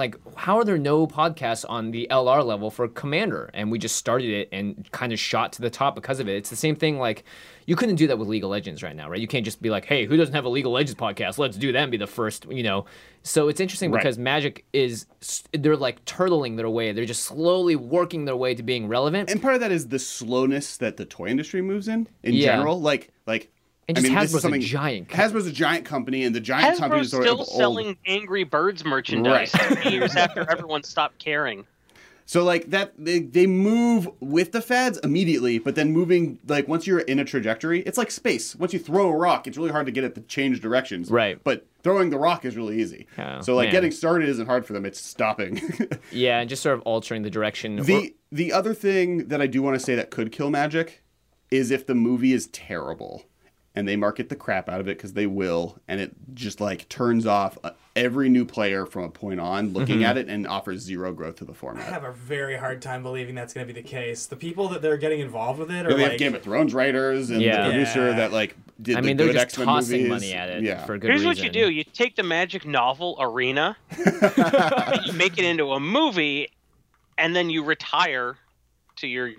E: podcasts on the LR level for Commander? And we just started it and kind of shot to the top because of it. It's the same thing like you couldn't do that with League of Legends right now, right? You can't just be like, hey, who doesn't have a League of Legends podcast? Let's do that and be the first, So it's interesting because Magic they're like turtling their way. They're just slowly working their way to being relevant.
C: And part of that is the slowness that the toy industry moves in general. Like.
E: And just Hasbro's a giant company.
C: Hasbro's a giant company, and the giant companies are
F: still selling Angry Birds merchandise 2 years after everyone stopped caring.
C: So like that, they move with the fads immediately, but then moving like once you're in a trajectory, it's like space. Once you throw a rock, it's really hard to get it to change directions.
E: Right.
C: But throwing the rock is really easy.
E: Oh,
C: so like
E: man.
C: getting started isn't hard for them. It's stopping.
E: Yeah, and just sort of altering the direction.
C: The other thing that I do want to say that could kill Magic is if the movie is terrible. And they market the crap out of it because they will, and it just like turns off every new player from a point on looking at it and offers zero growth to the
D: I
C: format.
D: have a very hard time believing that's going to be the case. The people that they're getting involved with it are
C: They
D: like
C: have Game of Thrones writers and the producer that like did the
E: they're
C: good
E: just
C: X-Men
E: tossing
C: movies.
E: money at it for good
F: Here's
E: reason.
F: what you do. You take the Magic novel Arena, and you make it into a movie, and then you retire to your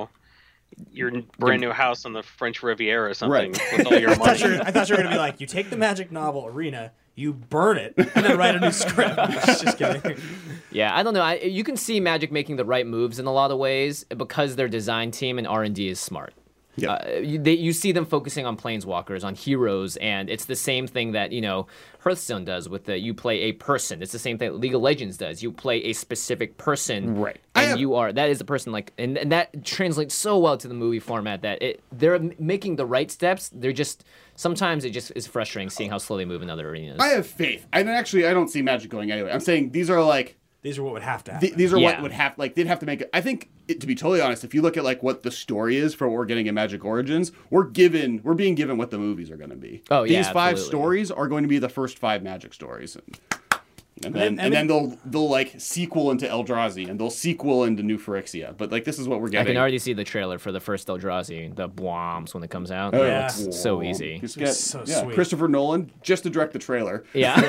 F: brand new house on the French Riviera or something with all your money.
D: I thought you were going to be like, you take the Magic novel Arena, you burn it, and then write a new script. Just kidding.
E: Yeah, I don't know. You can see Magic making the right moves in a lot of ways because their design team and R&D is smart.
C: Yeah.
E: You see them focusing on planeswalkers, on heroes, and it's the same thing that Hearthstone does with you play a person. It's the same thing that League of Legends does. You play a specific person,
C: Right.
E: And that is the person. And that translates so well to the movie format that they're making the right steps. They're just sometimes it just is frustrating seeing how slow they move in other arenas.
C: I have faith. And actually, I don't see Magic going anywhere. I'm saying these are like.
D: These are what would have to happen.
C: These are what would have, like, they'd have to make it. I think, to be totally honest, if you look at, like, what the story is for what we're getting in Magic Origins, we're being given what the movies are going to be.
E: Oh, yeah,
C: These 5
E: absolutely.
C: stories are going to be the first 5 Magic stories. And then they'll like sequel into Eldrazi, and they'll sequel into New Phyrexia. But, like, this is what we're
E: I
C: getting.
E: can already see the trailer for the first Eldrazi, the Bombs, when it comes out.
C: Oh,
D: Yeah.
E: It's so easy.
C: Just get,
D: so
C: yeah,
D: sweet.
C: Christopher Nolan, just to direct the trailer.
E: Yeah.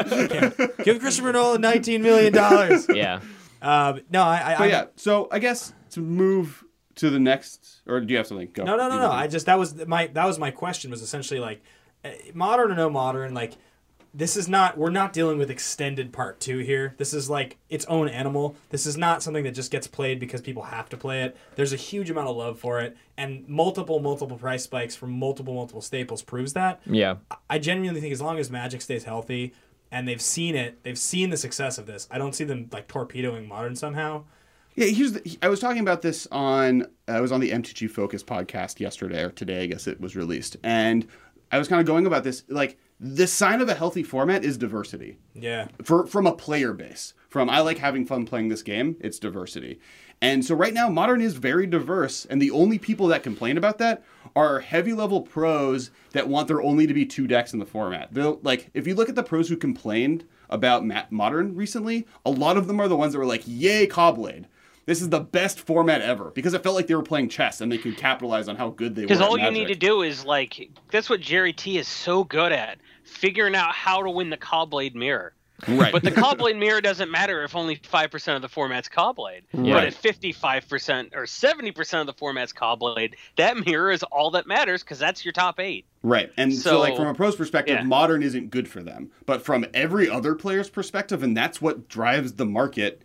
D: Give Christopher Nolan $19 million.
E: Yeah.
D: No,
C: But yeah, so I guess to move to the next, or do you have something? Go.
D: No. That was my question. Was essentially like, modern or no modern, like. This is not. We're not dealing with extended part 2 here. This is like its own animal. This is not something that just gets played because people have to play it. There's a huge amount of love for it, and multiple price spikes from multiple staples proves that.
E: Yeah.
D: I genuinely think as long as Magic stays healthy, and they've seen the success of this. I don't see them like torpedoing Modern somehow.
C: Yeah, I was talking about this I was on the MTG Focus podcast yesterday or today, I guess it was released, and I was kind of going about this like. The sign of a healthy format is diversity.
D: Yeah.
C: From a player base. From I like having fun playing this game, it's diversity. And so right now, Modern is very diverse, and the only people that complain about that are heavy-level pros that want there only to be 2 decks in the format. Like, if you look at the pros who complained about Modern recently, a lot of them are the ones that were like, yay, Caw-Blade. This is the best format ever, because it felt like they were playing chess and they could capitalize on how good they were.
F: Because all you need to do is like that's what Jerry T is so good at, figuring out how to win the Caw-Blade mirror.
C: Right.
F: But the Caw-Blade mirror doesn't matter if only 5% of the format's Caw-Blade.
C: Right.
F: But if 55% or 70% of the format's Caw-Blade, that mirror is all that matters because that's your top 8.
C: Right. And so like from a pro's perspective,
F: yeah.
C: Modern isn't good for them. But from every other player's perspective, and that's what drives the market.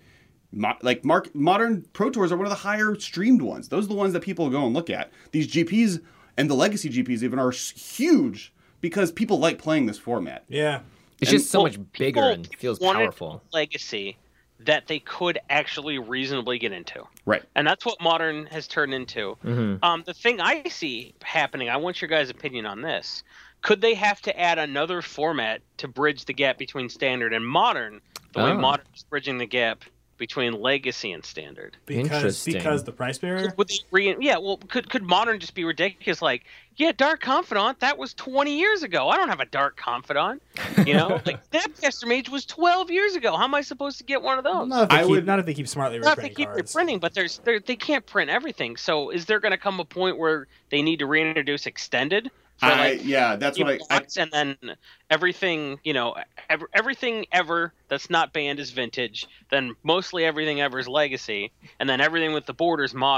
C: Modern Pro Tours are one of the higher streamed ones. Those are the ones that people go and look at. These GPs and the legacy GPs even are huge because people like playing this format.
D: Yeah.
E: It's just so much bigger
F: People
E: and feels
F: wanted
E: powerful.
F: Legacy that they could actually reasonably get into.
C: Right.
F: And that's what Modern has turned into.
E: Mm-hmm.
F: The thing I see happening, I want your guys' opinion on this. Could they have to add another format to bridge the gap between Standard and Modern, the way
E: Oh.
F: Modern is bridging the gap between Legacy and Standard?
E: Interesting.
D: Because the price barrier?
F: Would they could Modern just be ridiculous? Like, yeah, Dark Confidant, that was 20 years ago. I don't have a Dark Confidant. You know, like Snapcaster Mage was 12 years ago. How am I supposed to get one of those?
D: Not if they keep smartly
F: Not if they
D: reprinting
F: keep
D: cards.
F: reprinting, but they can't print everything. So is there going to come a point where they need to reintroduce Extended? For
C: That's what
F: and then everything, everything ever that's not banned is Vintage. Then mostly everything ever is Legacy, and then everything with the borders Modern.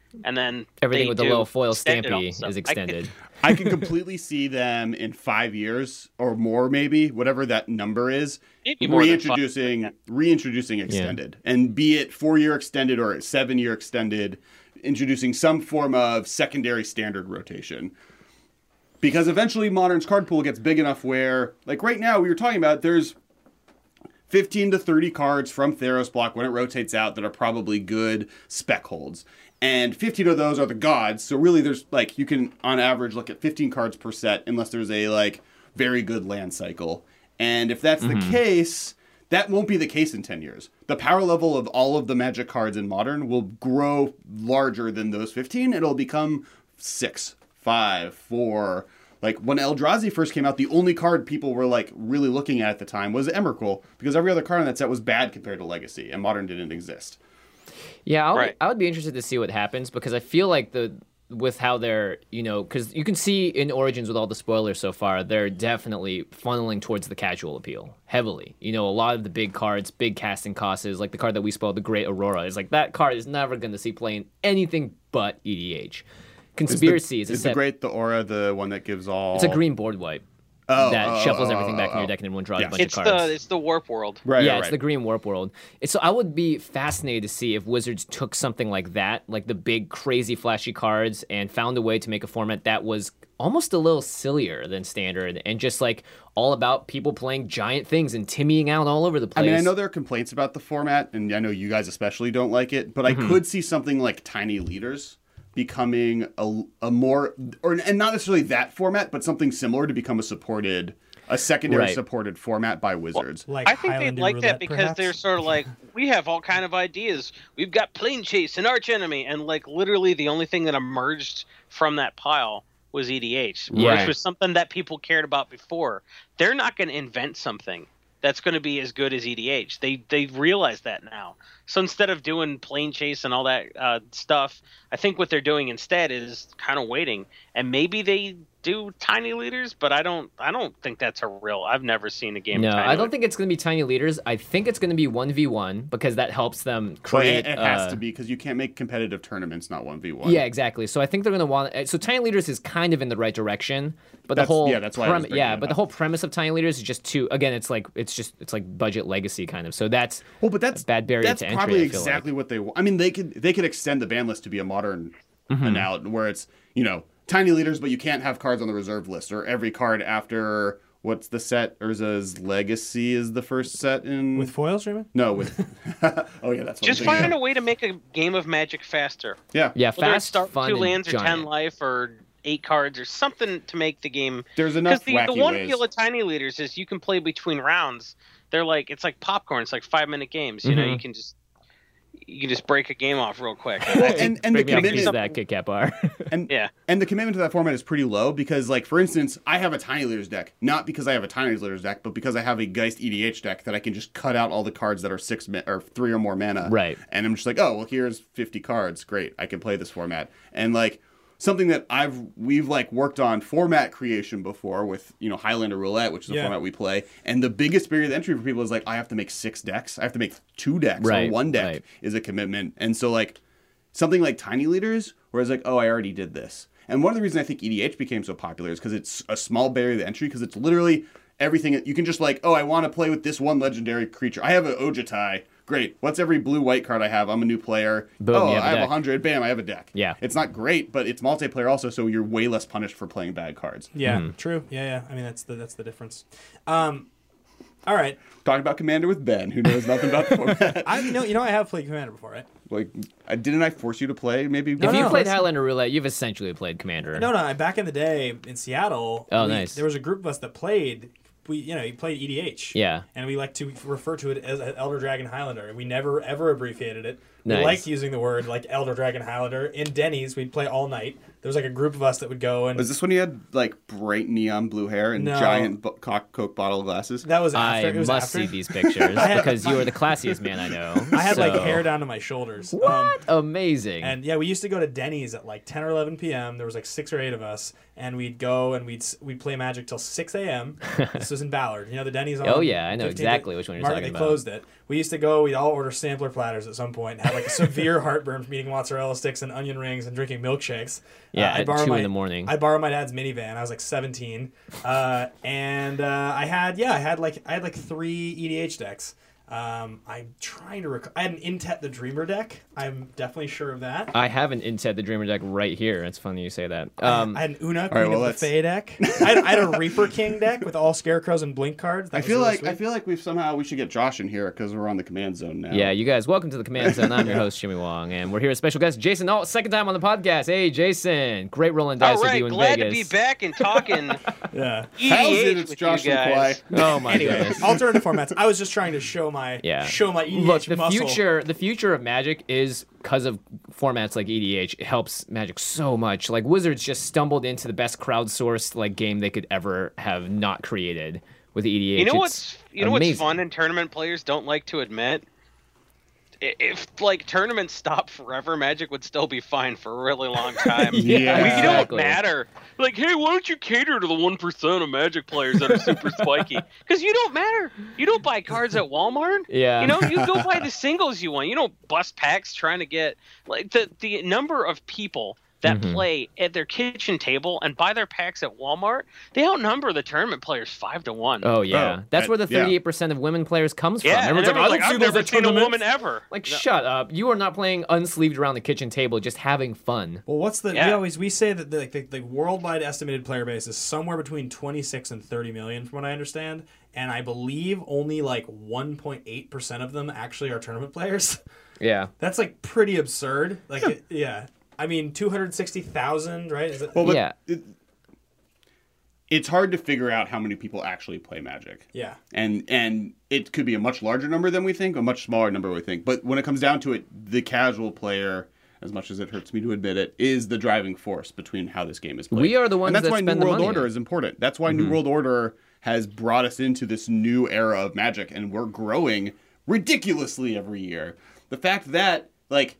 F: and then
E: Everything
F: they
E: with the
F: do
E: little foil
F: extended
E: stampy
F: also.
E: is extended.
C: I can completely see them in 5 years or more, maybe whatever that number is,
F: Maybe more than 5,
C: reintroducing extended, and be it 4-year extended or 7-year extended, introducing some form of secondary standard rotation. Because eventually Modern's card pool gets big enough where, like right now, we were talking about, there's 15 to 30 cards from Theros block when it rotates out that are probably good spec holds. And 15 of those are the gods. So really there's like, you can on average look at 15 cards per set unless there's a like very good land cycle. And if that's the case, that won't be the case in 10 years. The power level of all of the Magic cards in Modern will grow larger than those 15. It'll become 6, 5, 4. Like when Eldrazi first came out, the only card people were like really looking at the time was Emrakul, because every other card on that set was bad compared to Legacy, and Modern didn't exist.
E: Yeah, I would be interested to see what happens, because I feel like with how they're, because you can see in Origins with all the spoilers so far, they're definitely funneling towards the casual appeal heavily. A lot of the big cards, big casting costs, like the card that we spoiled, the Great Aurora, is like that card is never going to see playing anything but EDH. Conspiracy is
C: the Aura the one that gives all...
E: It's a green board wipe. That shuffles everything back in your deck and then one draws a bunch of cards.
F: It's the Warp World.
C: Right,
E: yeah, it's the Green Warp World. So I would be fascinated to see if Wizards took something like that, like the big, crazy, flashy cards, and found a way to make a format that was almost a little sillier than Standard, and just like all about people playing giant things and timmying out all over the place.
C: I mean, I know there are complaints about the format, and I know you guys especially don't like it, but I could see something like Tiny Leaders becoming a more, and not necessarily that format, but something similar to become a secondary supported format by Wizards.
F: Well, I think they'd like that because perhaps? They're sort of like, we have all kind of ideas. We've got Plane Chase and Arch Enemy, and like literally the only thing that emerged from that pile was EDH, which was something that people cared about before. They're not going to invent something that's going to be as good as EDH. They realize that now. So instead of doing Plane Chase and all that stuff, I think what they're doing instead is kind of waiting. And maybe they do Tiny Leaders, but I don't think that's a real... I've never seen a game of Tiny
E: I don't think it's going to be Tiny Leaders. I think it's going to be 1v1 because that helps them create...
C: It has to be, because you can't make competitive tournaments not 1v1.
E: Yeah, exactly. So I think they're going to want... So Tiny Leaders is kind of in the right direction, but the whole...
C: Yeah, that's why I was bringing it up.
E: But the whole premise of Tiny Leaders is just too... Again, it's like budget Legacy kind of. So that's a bad barrier to entry,
C: probably exactly what they want. I mean, they could extend the ban list to be a Modern analogy, where it's, Tiny Leaders, but you can't have cards on the reserve list, or every card after... What's the set? Urza's Legacy is the first set in...
D: With foils, Raymond?
C: No, with... Oh, yeah, that's what
F: Just find a way to make a game of Magic faster.
C: Yeah.
E: Yeah,
F: Whether
E: fast,
F: start
E: fun,
F: 2 lands
E: and
F: or 10
E: giant.
F: life or 8 cards or something to make the game...
C: There's enough
F: wacky the one
C: ways.
F: appeal of Tiny Leaders is you can play between rounds. They're like... It's like popcorn. It's like 5-minute games. You know, you can just break a game off real quick.
C: and the
E: Bring me up to
C: commitment...
E: that Kit Kat bar.
C: And the commitment to that format is pretty low because, like, for instance, I have a Tiny Leaders deck, not because I have a Tiny Leaders deck, but because I have a Geist EDH deck that I can just cut out all the cards that are 3 or more mana.
E: Right.
C: And I'm just like, oh, well, here's 50 cards. Great, I can play this format. And like something that we've like worked on format creation before with Highlander Roulette, which is a format we play. And the biggest barrier to entry for people is like, I have to make 6 decks. I have to make 2 decks, or 1 deck is a commitment. And so like something like Tiny Leaders, where it's like, oh, I already did this. And one of the reasons I think EDH became so popular is because it's a small barrier to entry, because it's literally everything. You can just like, oh, I want to play with this one legendary creature. I have an Ojutai. Great. What's every blue-white card I have? I'm a new player.
E: Boom,
C: I have 100. Bam, I have a deck.
E: Yeah.
C: It's not great, but it's multiplayer also, so you're way less punished for playing bad cards.
D: Yeah, true. Yeah. I mean, that's the difference. All right.
C: Talking about Commander with Ben, who knows nothing about the format.
D: I have played Commander before, right?
C: Like, didn't I force you to play? Maybe.
E: If you played Highlander Roulette, you've essentially played Commander.
D: No. Back in the day in Seattle,
E: nice.
D: There was a group of us that played. You played EDH.
E: Yeah.
D: And we like to refer to it as Elder Dragon Highlander. We never, ever abbreviated it. We
E: Nice.
D: liked using the word like Elder Dragon Highlander. In Denny's, we'd play all night. There was like a group of us that would go and...
C: Was this when you had like bright neon blue hair and giant Coke bottle glasses?
D: That was after.
E: I must see these pictures because you are the classiest man I know.
D: I had like hair down to my shoulders.
E: What? Amazing.
D: And we used to go to Denny's at like 10 or 11 p.m. There was like 6 or 8 of us, and we'd go and we'd play Magic till 6 a.m. This was in Ballard. You know the Denny's on.
E: Oh yeah, I know
D: 15th?
E: exactly which one you're
D: Martin,
E: talking
D: they
E: about.
D: closed it. We used to go. We'd all order sampler platters at some point. And have like a severe heartburn from eating mozzarella sticks and onion rings and drinking milkshakes.
E: Yeah,
D: I'd
E: at
D: borrow
E: 2 in the morning.
D: I borrowed my dad's minivan. I was like 17, and I had like 3 EDH decks. I'm trying to recall. I had an Intet the Dreamer deck. I'm definitely sure of that.
E: I have an Inset the Dreamer deck right here. It's funny you say that.
D: I had an Una Queen
C: well,
D: of the Fae deck. I had a Reaper King deck with all Scarecrows and Blink cards. That
C: I
D: was
C: feel
D: really
C: like
D: sweet.
C: we should get Josh in here because we're on the command zone now.
E: Yeah, you guys, welcome to the Command Zone. I'm your host, Jimmy Wong, and we're here with special guest Jason Alt, second time on the podcast. Hey, Jason, great rolling dice
F: All
E: with
F: right,
E: you in
F: glad
E: Vegas.
F: to be back and talking
D: Yeah.
C: How's it?
F: EDH
C: It's
F: with
C: Josh
F: you guys.
C: McFly.
E: Oh my
D: Anyway,
E: goodness.
D: alternative formats. I was just trying to show my EDH
E: Look, the
D: muscle.
E: future of Magic is because of formats like EDH. It helps Magic so much. Like Wizards just stumbled into the best crowdsourced like game they could ever have not created with EDH.
F: You know
E: It's
F: what's
E: amazing.
F: fun and tournament players don't like to admit? If like tournaments stopped forever, Magic would still be fine for a really long time.
C: Yeah.
F: We
E: exactly.
F: don't matter. Like, hey, why don't you cater to the 1% of Magic players that are super spiky? Because you don't matter. You don't buy cards at Walmart.
E: Yeah.
F: You know, you go buy the singles you want. You don't bust packs trying to get like the number of people that play at their kitchen table and buy their packs at Walmart. They outnumber the tournament players 5-1.
E: Oh yeah,
C: Oh,
E: that's where the
C: yeah.
E: 38% of women players comes from.
F: Yeah, and
E: Everyone's like, I
F: I've
E: don't see those
F: never
E: at
F: seen a
E: tournaments.
F: woman ever.
E: Like, shut up! You are not playing unsleeved around the kitchen table, just having fun.
D: Well, what's the?
F: Yeah.
D: We say that the worldwide estimated player base is somewhere between 26 and 30 million, from what I understand, and I believe only like 1.8% of them actually are tournament players.
E: Yeah.
D: That's like pretty absurd. Like, yeah. I mean, 260,000, right? Is it?
C: Well, but
E: Yeah.
C: it's hard to figure out how many people actually play Magic.
D: Yeah.
C: And it could be a much larger number than we think, a much smaller number we think. But when it comes down to it, the casual player, as much as it hurts me to admit it, is the driving force between how this game is played.
E: We are the ones
C: and that's
E: that
C: why
E: spend
C: New
E: the
C: World
E: money
C: Order
E: on it.
C: is important. That's why New World Order has brought us into this new era of Magic, and we're growing ridiculously every year. The fact that, like,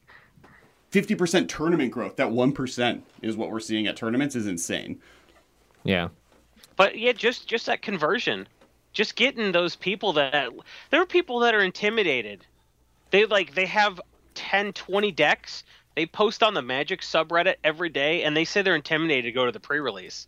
C: 50% tournament growth, that 1% is what we're seeing at tournaments, is insane.
E: Yeah.
F: But yeah, just that conversion, just getting those people that there are people that are intimidated. They have 10, 20 decks. They post on the Magic subreddit every day, and they say they're intimidated to go to the pre-release.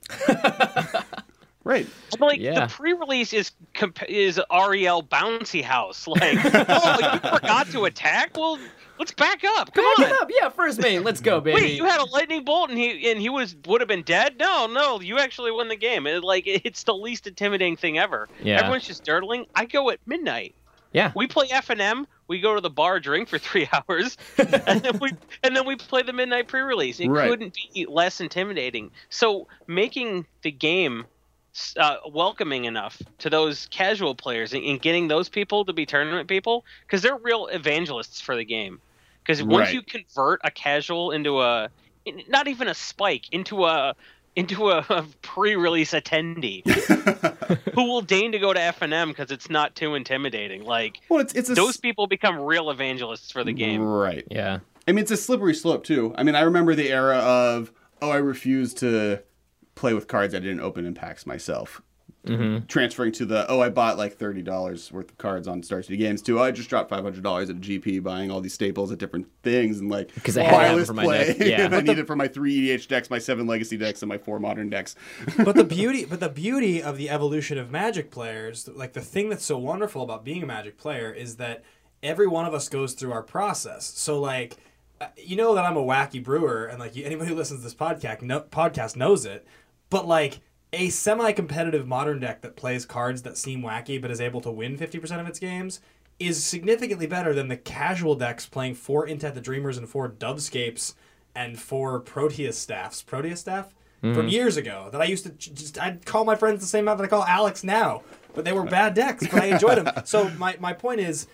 C: Right.
F: Like
E: Yeah.
F: the pre-release is REL Bouncy House. Like, oh, you forgot to attack? Well, let's back up. Come on.
E: Back it up. Yeah, first main. Let's go, baby.
F: Wait, you had a lightning bolt and he would have been dead? No, you actually won the game. It's the least intimidating thing ever.
E: Yeah.
F: Everyone's just dirtling. I go at midnight.
E: Yeah.
F: We play F&M. We go to the bar, drink for 3 hours, and then we play the midnight pre-release. It
C: Right.
F: couldn't be less intimidating. So making the game welcoming enough to those casual players and getting those people to be tournament people, because they're real evangelists for the game. Because once
C: Right.
F: you convert a casual into not even a spike, into a pre-release attendee who will deign to go to F&M because it's not too intimidating. Like,
C: Well, it's a
F: those people become real evangelists for the game.
C: Right.
E: Yeah.
C: I mean, it's a slippery slope, too. I mean, I remember the era of, I refuse to play with cards I didn't open in packs myself. Mm-hmm. Transferring to the, I bought like $30 worth of cards on Star City Games, to, I just dropped $500 at a GP buying all these staples at different things, and like,
E: 'Cause I had them
C: wireless
E: for my
C: play.
E: deck. Yeah.
C: And I need it for my 3 EDH decks, my 7 Legacy decks, and my 4 Modern decks.
D: But the beauty of the evolution of Magic players, like the thing that's so wonderful about being a Magic player is that every one of us goes through our process. So like, you know that I'm a wacky brewer, and like anybody who listens to this podcast knows it. But like a semi-competitive Modern deck that plays cards that seem wacky but is able to win 50% of its games is significantly better than the casual decks playing 4 Intet the Dreamers and 4 Dovescapes and 4 Proteus Staff from years ago that I used to I'd call my friends the same amount that I call Alex now, but they were bad decks, but I enjoyed them. So my point is,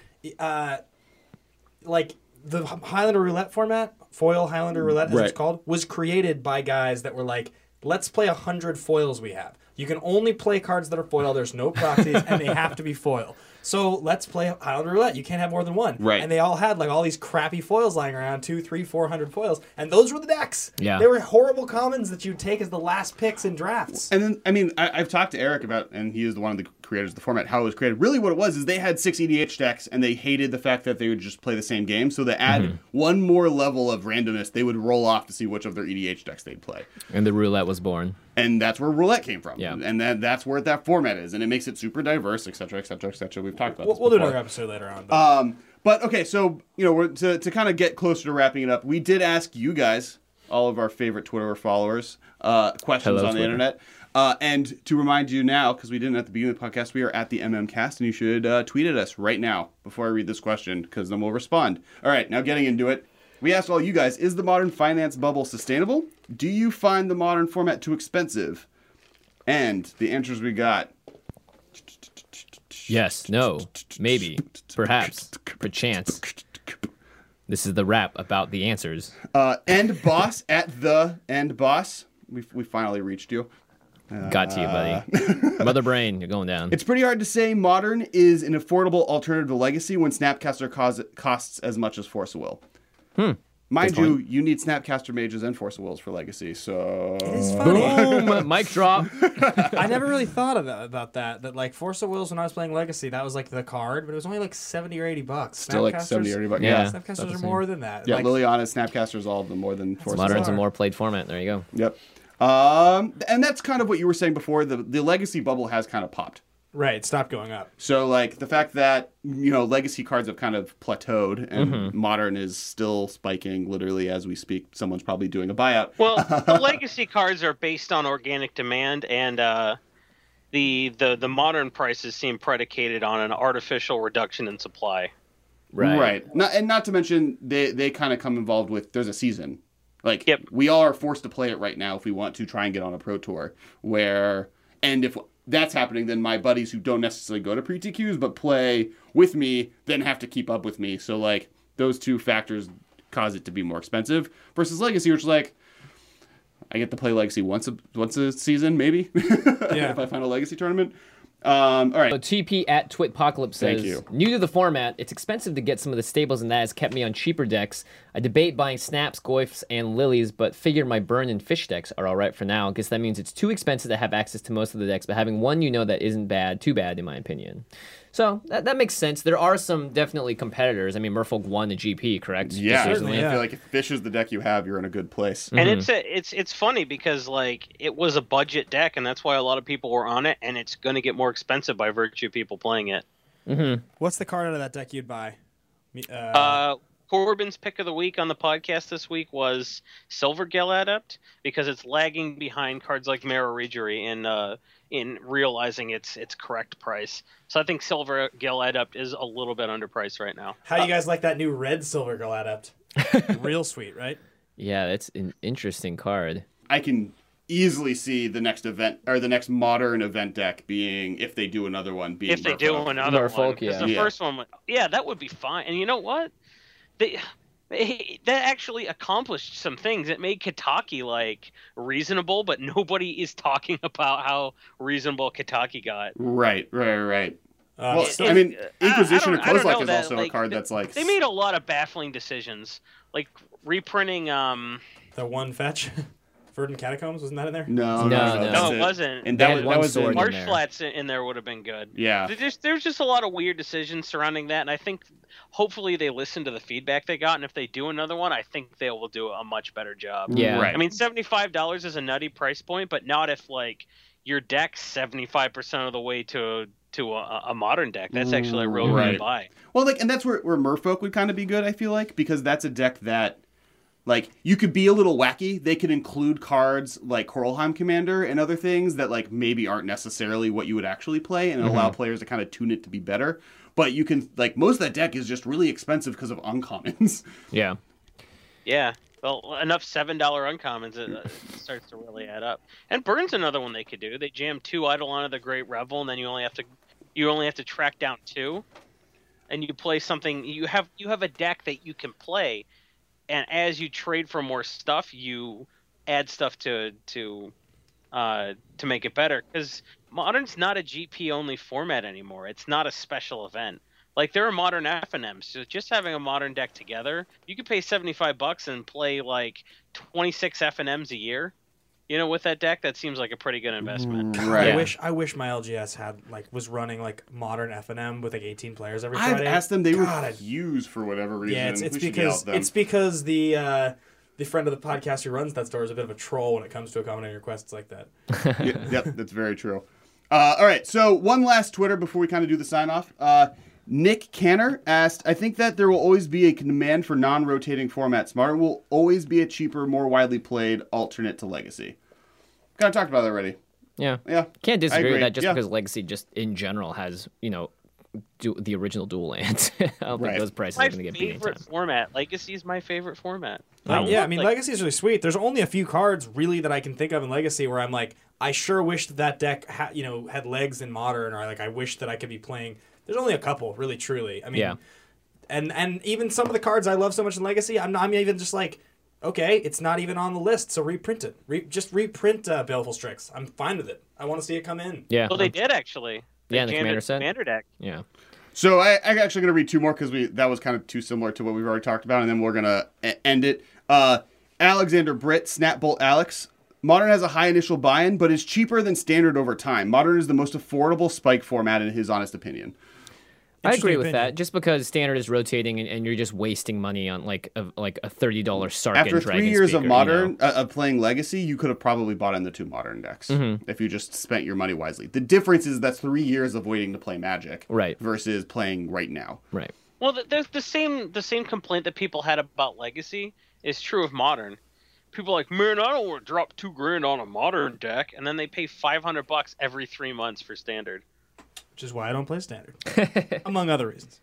D: like the Highlander Roulette format, foil Highlander Roulette as it's
C: Right.
D: called, was created by guys that were like, let's play 100 foils we have. You can only play cards that are foil. There's no proxies, and they have to be foil. So let's play Highlander Roulette. You can't have more than one.
C: Right.
D: And they all had like all these crappy foils lying around, 200, 300, 400 foils, and those were the decks.
E: Yeah.
D: They were horrible commons that you'd take as the last picks in drafts.
C: And then, I mean, I've talked to Eric about, and he is one of the creators of the format, how it was created. Really what it was is they had 6 EDH decks, and they hated the fact that they would just play the same game. So to add one more level of randomness, they would roll off to see which of their EDH decks they'd play.
E: And the roulette was born.
C: And that's where roulette came from.
E: Yeah.
C: And that's where that format is. And it makes it super diverse, et cetera, et cetera, et cetera. We've talked about this
D: We'll do
C: before.
D: another episode later on.
C: But okay, so we're to kind of get closer to wrapping it up. We did ask you guys, all of our favorite Twitter followers, questions
E: Hello,
C: on the
E: Twitter.
C: internet. And to remind you now, because we didn't at the beginning of the podcast, we are at the MMCast, and you should tweet at us right now before I read this question, because then we'll respond. All right, now getting into it. We asked all you guys, is the modern finance bubble sustainable? Do you find the modern format too expensive? And the answers we got.
E: Yes, no, maybe, perhaps, perchance. This is the rap about the answers.
C: End boss at the end boss. We finally reached you.
E: Got to you, buddy. Mother brain, you're going down.
C: It's pretty hard to say modern is an affordable alternative to Legacy when Snapcaster costs as much as Force of Will. Mind you, you need Snapcaster Mages and Force of Wills for Legacy, so...
D: It is funny.
E: Boom! Mic drop.
D: I never really thought about that. That like Force of Wills when I was playing Legacy, that was like the card, but it was only like $70 or $80.
C: Still like 70 or 80 bucks.
E: Yeah.
C: Yeah.
D: Snapcasters are more than that.
C: Yeah,
D: Like,
C: Liliana, Snapcasters, all of them more than Force of
E: Modern's
C: Wills.
E: a more played format. There you go.
C: Yep. And that's kind of what you were saying before. The Legacy bubble has kind of popped.
D: right, it stopped going up.
C: So, like, the fact that, Legacy cards have kind of plateaued and Modern is still spiking literally as we speak. Someone's probably doing a buyout.
F: Well, the legacy cards are based on organic demand, and the modern prices seem predicated on an artificial reduction in supply.
E: Right.
C: Not to mention, they kind of come involved with, there's a season. Like,
F: Yep.
C: we all are forced to play it right now if we want to try and get on a pro tour. And if that's happening, then my buddies who don't necessarily go to pre-TQs but play with me then have to keep up with me. So, like, those two factors cause it to be more expensive versus Legacy, which is like, I get to play Legacy once a season, maybe,
D: Yeah.
C: if I find a Legacy tournament. All right.
E: So TP at Twitpocalypse says,
C: Thank you.
E: new to the format, it's expensive to get some of the stables, and that has kept me on cheaper decks. I debate buying Snaps, Goyfs, and Lilies, but figure my Burn and Fish decks are all right for now. Guess that means it's too expensive to have access to most of the decks, but having one that isn't too bad in my opinion. So that makes sense. There are some definitely competitors. I mean, Merfolk won the GP, correct?
C: Yeah,
E: Just
D: certainly,
E: recently.
C: I feel like if Fish is the deck you have, you're in a good place.
F: And it's funny because like it was a budget deck, and that's why a lot of people were on it, and it's going to get more expensive by virtue of people playing it.
D: What's the card out of that deck you'd buy?
F: Corbin's pick of the week on the podcast this week was Silver Gale Adept because it's lagging behind cards like Mara Regery in realizing its correct price. So I think Silver Gale Adept is a little bit underpriced right now.
D: How do you guys like that new red Silver Girl Adept? Real sweet, right?
E: Yeah, that's an interesting card.
C: I can easily see the next event or the next modern event deck being, if they do another one, being
F: If they do
C: Merfolk.
F: another
E: Merfolk,
F: one, because
E: yeah.
F: the
C: Yeah.
F: first one, that would be fine. And you know what? That actually accomplished some things. It made Kataki like reasonable, but nobody is talking about how reasonable Kataki got.
C: Right. Well,
D: So-
C: I mean,
F: I
C: Inquisition of
F: don't know
C: Kozilek is
F: that,
C: also a
F: like,
C: card that's like...
F: They made a lot of baffling decisions, like reprinting.
D: the one fetch, Verdant Catacombs, wasn't that in there?
C: No,
E: No,
F: No, it wasn't.
C: And
E: They
C: that
E: had
C: was,
E: one
C: that was
E: sword
C: in,
E: in
F: Marsh
E: there.
F: Flats in there would have been good.
C: yeah.
F: There's just a lot of weird decisions surrounding that, and I think hopefully they listen to the feedback they got, and if they do another one, I think they will do a much better job.
E: Yeah.
C: Right.
F: I mean, $75 is a nutty price point, but not if like your deck's 75% of the way to a modern deck. That's actually a real
C: Right.
F: good buy.
C: Well, like, and that's where Merfolk would kind of be good, I feel like, because that's a deck that, like, you could be a little wacky. They could include cards like Koralheim Commander and other things that, like, maybe aren't necessarily what you would actually play and allow players to kind of tune it to be better. But you can, like, most of that deck is just really expensive because of uncommons.
E: Yeah.
F: Yeah. Well, enough $7 uncommons, it starts to really add up. And Burn's another one they could do. They jam 2 Eidolon of the Great Revel, and then you only have to track down 2, and you play something. You have a deck that you can play, and as you trade for more stuff, you add stuff to to make it better, because Modern's not a GP only format anymore. It's not a special event. Like, there are Modern FNMs, so just having a Modern deck together, you could pay $75 and play like 26 FNMs a year. You know, with that deck, that seems like a pretty good investment.
C: Right.
D: I wish my LGS was running like Modern FNM with like 18 players every
C: I've
D: Friday.
C: asked them, they refuse for whatever reason.
D: Yeah,
C: We should yell at them.
D: it's because the friend of the podcast who runs that store is a bit of a troll when it comes to accommodating requests like that.
C: Yep, that's very true. All right, so one last Twitter before we kind of do the sign-off. Nick Canner asked, I think that there will always be a demand for non-rotating formats. Modern will always be a cheaper, more widely played alternate to Legacy. Kind of talked about that already.
E: Yeah.
C: Yeah.
E: Can't disagree
C: agree.
E: with that just
C: Yeah.
E: because Legacy just in general has, the original dual lands. I don't
C: Right.
E: think those prices
F: My
E: are going to get beat
F: favorite
E: anytime.
F: format. Legacy is my favorite format.
D: Yeah, I mean, Legacy is really sweet. There's only a few cards really that I can think of in Legacy where I'm like, I sure wish that deck had legs in Modern, or like I wish that I could be playing. There's only a couple, really, truly. I mean,
E: Yeah.
D: and even some of the cards I love so much in Legacy, I'm even just like, okay, it's not even on the list, so reprint it. Just reprint Baleful Strix. I'm fine with it. I want to see it come in.
E: Yeah.
F: Well, they did actually.
E: Yeah, in the Commander set.
F: Commander deck.
E: Yeah.
C: So I'm actually going to read two more because that was kind of too similar to what we've already talked about, and then we're going to end it. Alexander Britt, Snapbolt Alex. Modern has a high initial buy-in, but is cheaper than Standard over time. Modern is the most affordable Spike format in his honest opinion.
E: I agree
D: Interesting
E: with
D: opinion.
E: that. Just because Standard is rotating and you're just wasting money on like a $30 Sarkhan
C: After
E: Dragon
C: 3 years
E: Speaker,
C: of Modern, of playing Legacy, you could have probably bought in the two Modern decks if you just spent your money wisely. The difference is that's 3 years of waiting to play Magic
E: Right.
C: versus playing right now.
E: Right.
F: Well, there's the same complaint that people had about Legacy is true of Modern. People are like, man, I don't want to drop $2,000 on a Modern deck, and then they pay $500 every 3 months for Standard.
D: Which is why I don't play Standard, among other reasons.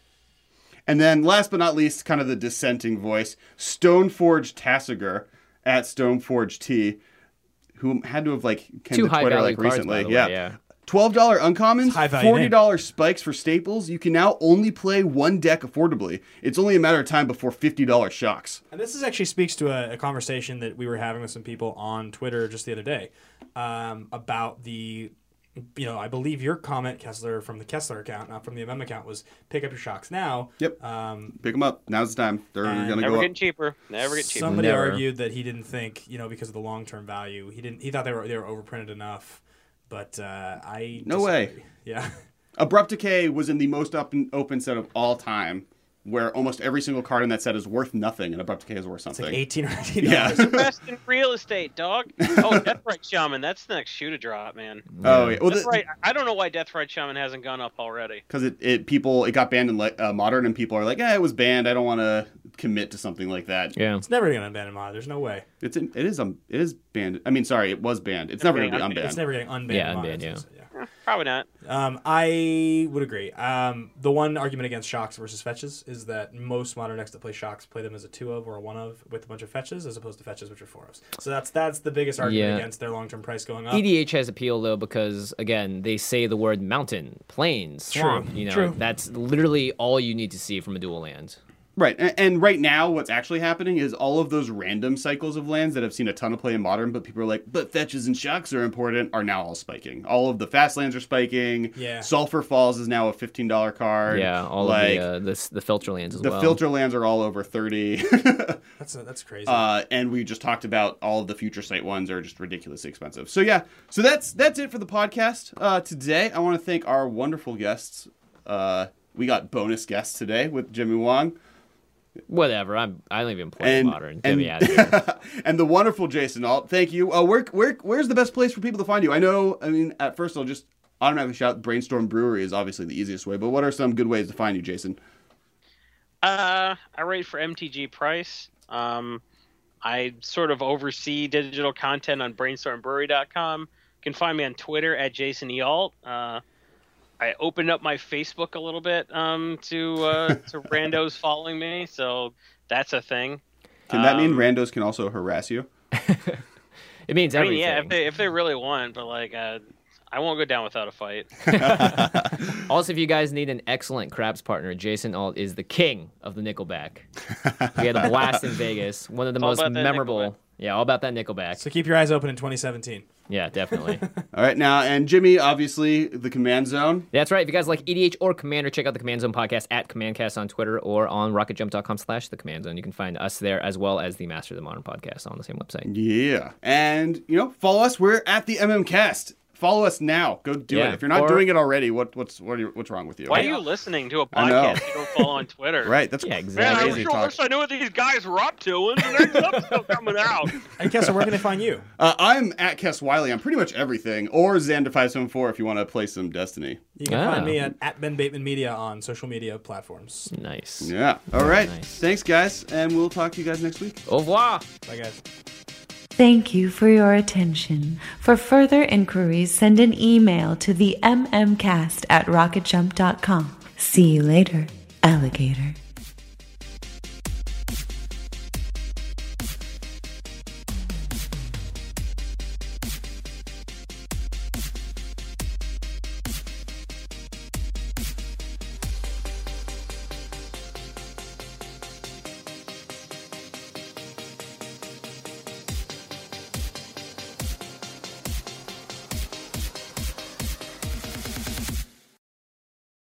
C: And then last but not least, kind of the dissenting voice, Stoneforge Tassiger at Stoneforge T, who had to have came
E: Two
C: to
E: high
C: Twitter
E: value cards,
C: recently.
E: by the way, yeah.
C: $12 uncommons,
D: High value
C: $40 spikes for staples. You can now only play one deck affordably. It's only a matter of time before $50 shocks.
D: And this actually speaks to a conversation that we were having with some people on Twitter just the other day about the, I believe your comment, Kessler, from the Kessler account, not from the MM account, was pick up your shocks now.
C: Yep. Pick them up. Now's the time. They're
D: and
C: going to
F: Never
C: go
F: getting
C: up.
F: cheaper. Never get cheaper.
D: Somebody
E: Never.
D: argued that he didn't think, because of the long-term value, he thought they were overprinted enough. But I
C: No way.
D: disagree. Yeah.
C: Abrupt Decay was in the most open set of all time, where almost every single card in that set is worth nothing, and Abrupt Decay is worth
D: It's
C: something.
D: like $18 or $19.
C: Yeah.
F: Best in real estate, dog. Oh, Deathrite Shaman. That's the next shoe to drop, man.
C: Oh, yeah. Well,
F: Deathrite, I don't know why Deathrite Shaman hasn't gone up already.
C: because it got banned in Modern, and people are like, it was banned. I don't want to commit to something like that.
E: Yeah.
D: It's never going to unban in mod. There's no way.
C: It is banned. I mean, sorry, it was banned. It's never going to be
F: getting
C: unbanned.
D: It's never getting unbanned
E: Yeah,
D: in mod.
E: unbanned, yeah.
F: Probably not.
D: I would agree. The one argument against shocks versus fetches is that most modern decks that play shocks play them as a 2-of or a 1-of with a bunch of fetches, as opposed to fetches which are 4-ofs. So that's the biggest argument
E: Yeah.
D: against their long-term price going up.
E: EDH has appeal though because again they say the word mountain, plains, swamp.
D: True.
E: That's literally all you need to see from a dual land.
C: Right, and right now, what's actually happening is all of those random cycles of lands that have seen a ton of play in Modern, but people are like, but fetches and shocks are important, are now all spiking. All of the fast lands are spiking.
D: Yeah.
C: Sulfur Falls is now a $15 card.
E: Yeah, all of the filter lands as
C: the
E: well.
C: filter lands are all over 30.
D: That's crazy.
C: And we just talked about all of the future sight ones are just ridiculously expensive. So yeah, so that's it for the podcast today. I want to thank our wonderful guests. We got bonus guests today with Jimmy Wong.
E: Whatever. I don't even play
C: And-
E: modern. Get
C: and-
E: me out of here.
C: And the wonderful Jason Alt. Thank you. Where's the best place for people to find you? At first I'll just automatically shout Brainstorm Brewery is obviously the easiest way, but what are some good ways to find you, Jason?
F: I write for MTG Price. I sort of oversee digital content on brainstormbrewery.com. You can find me on Twitter at Jason E. Alt. I opened up my Facebook a little bit to randos following me, so that's a thing.
C: Can that mean randos can also harass you?
E: It means
F: I mean,
E: everything.
F: yeah, if they really want, but I won't go down without a fight.
E: Also, if you guys need an excellent craps partner, Jason Alt is the king of the Nickelback. We had a blast in Vegas. One of the
F: all
E: most
F: about that
E: memorable Yeah, all about that Nickelback.
D: So keep your eyes open in 2017.
E: Yeah, definitely.
C: All right, now, and Jimmy, obviously, the Command Zone.
E: That's right. If you guys like EDH or Commander, check out the Command Zone podcast at CommandCast on Twitter or on rocketjump.com/the Command Zone. You can find us there as well as the Master of the Modern podcast on the same website.
C: Yeah. And, follow us. We're at the MMCast. Follow us now. Go do it. If you're not doing it already, what's wrong with you?
F: Why are you listening to a
C: I know.
F: podcast you don't follow on Twitter?
C: Right. That's
E: Yeah,
F: Man,
E: exactly.
F: I sure wish I knew what these guys were up to. When's the next episode coming out?
D: Hey, Kessler, where can they find you?
C: I'm at Kess Wiley on pretty much everything, or Xander574 if you want to play some Destiny.
D: You can find me at Ben Bateman Media on social media platforms.
E: Nice.
C: Yeah. All right.
E: Nice.
C: Thanks, guys, and we'll talk to you guys next week.
E: Au revoir.
D: Bye, guys.
B: Thank you for your attention. For further inquiries, send an email to the mmcast@rocketjump.com. See you later, alligator.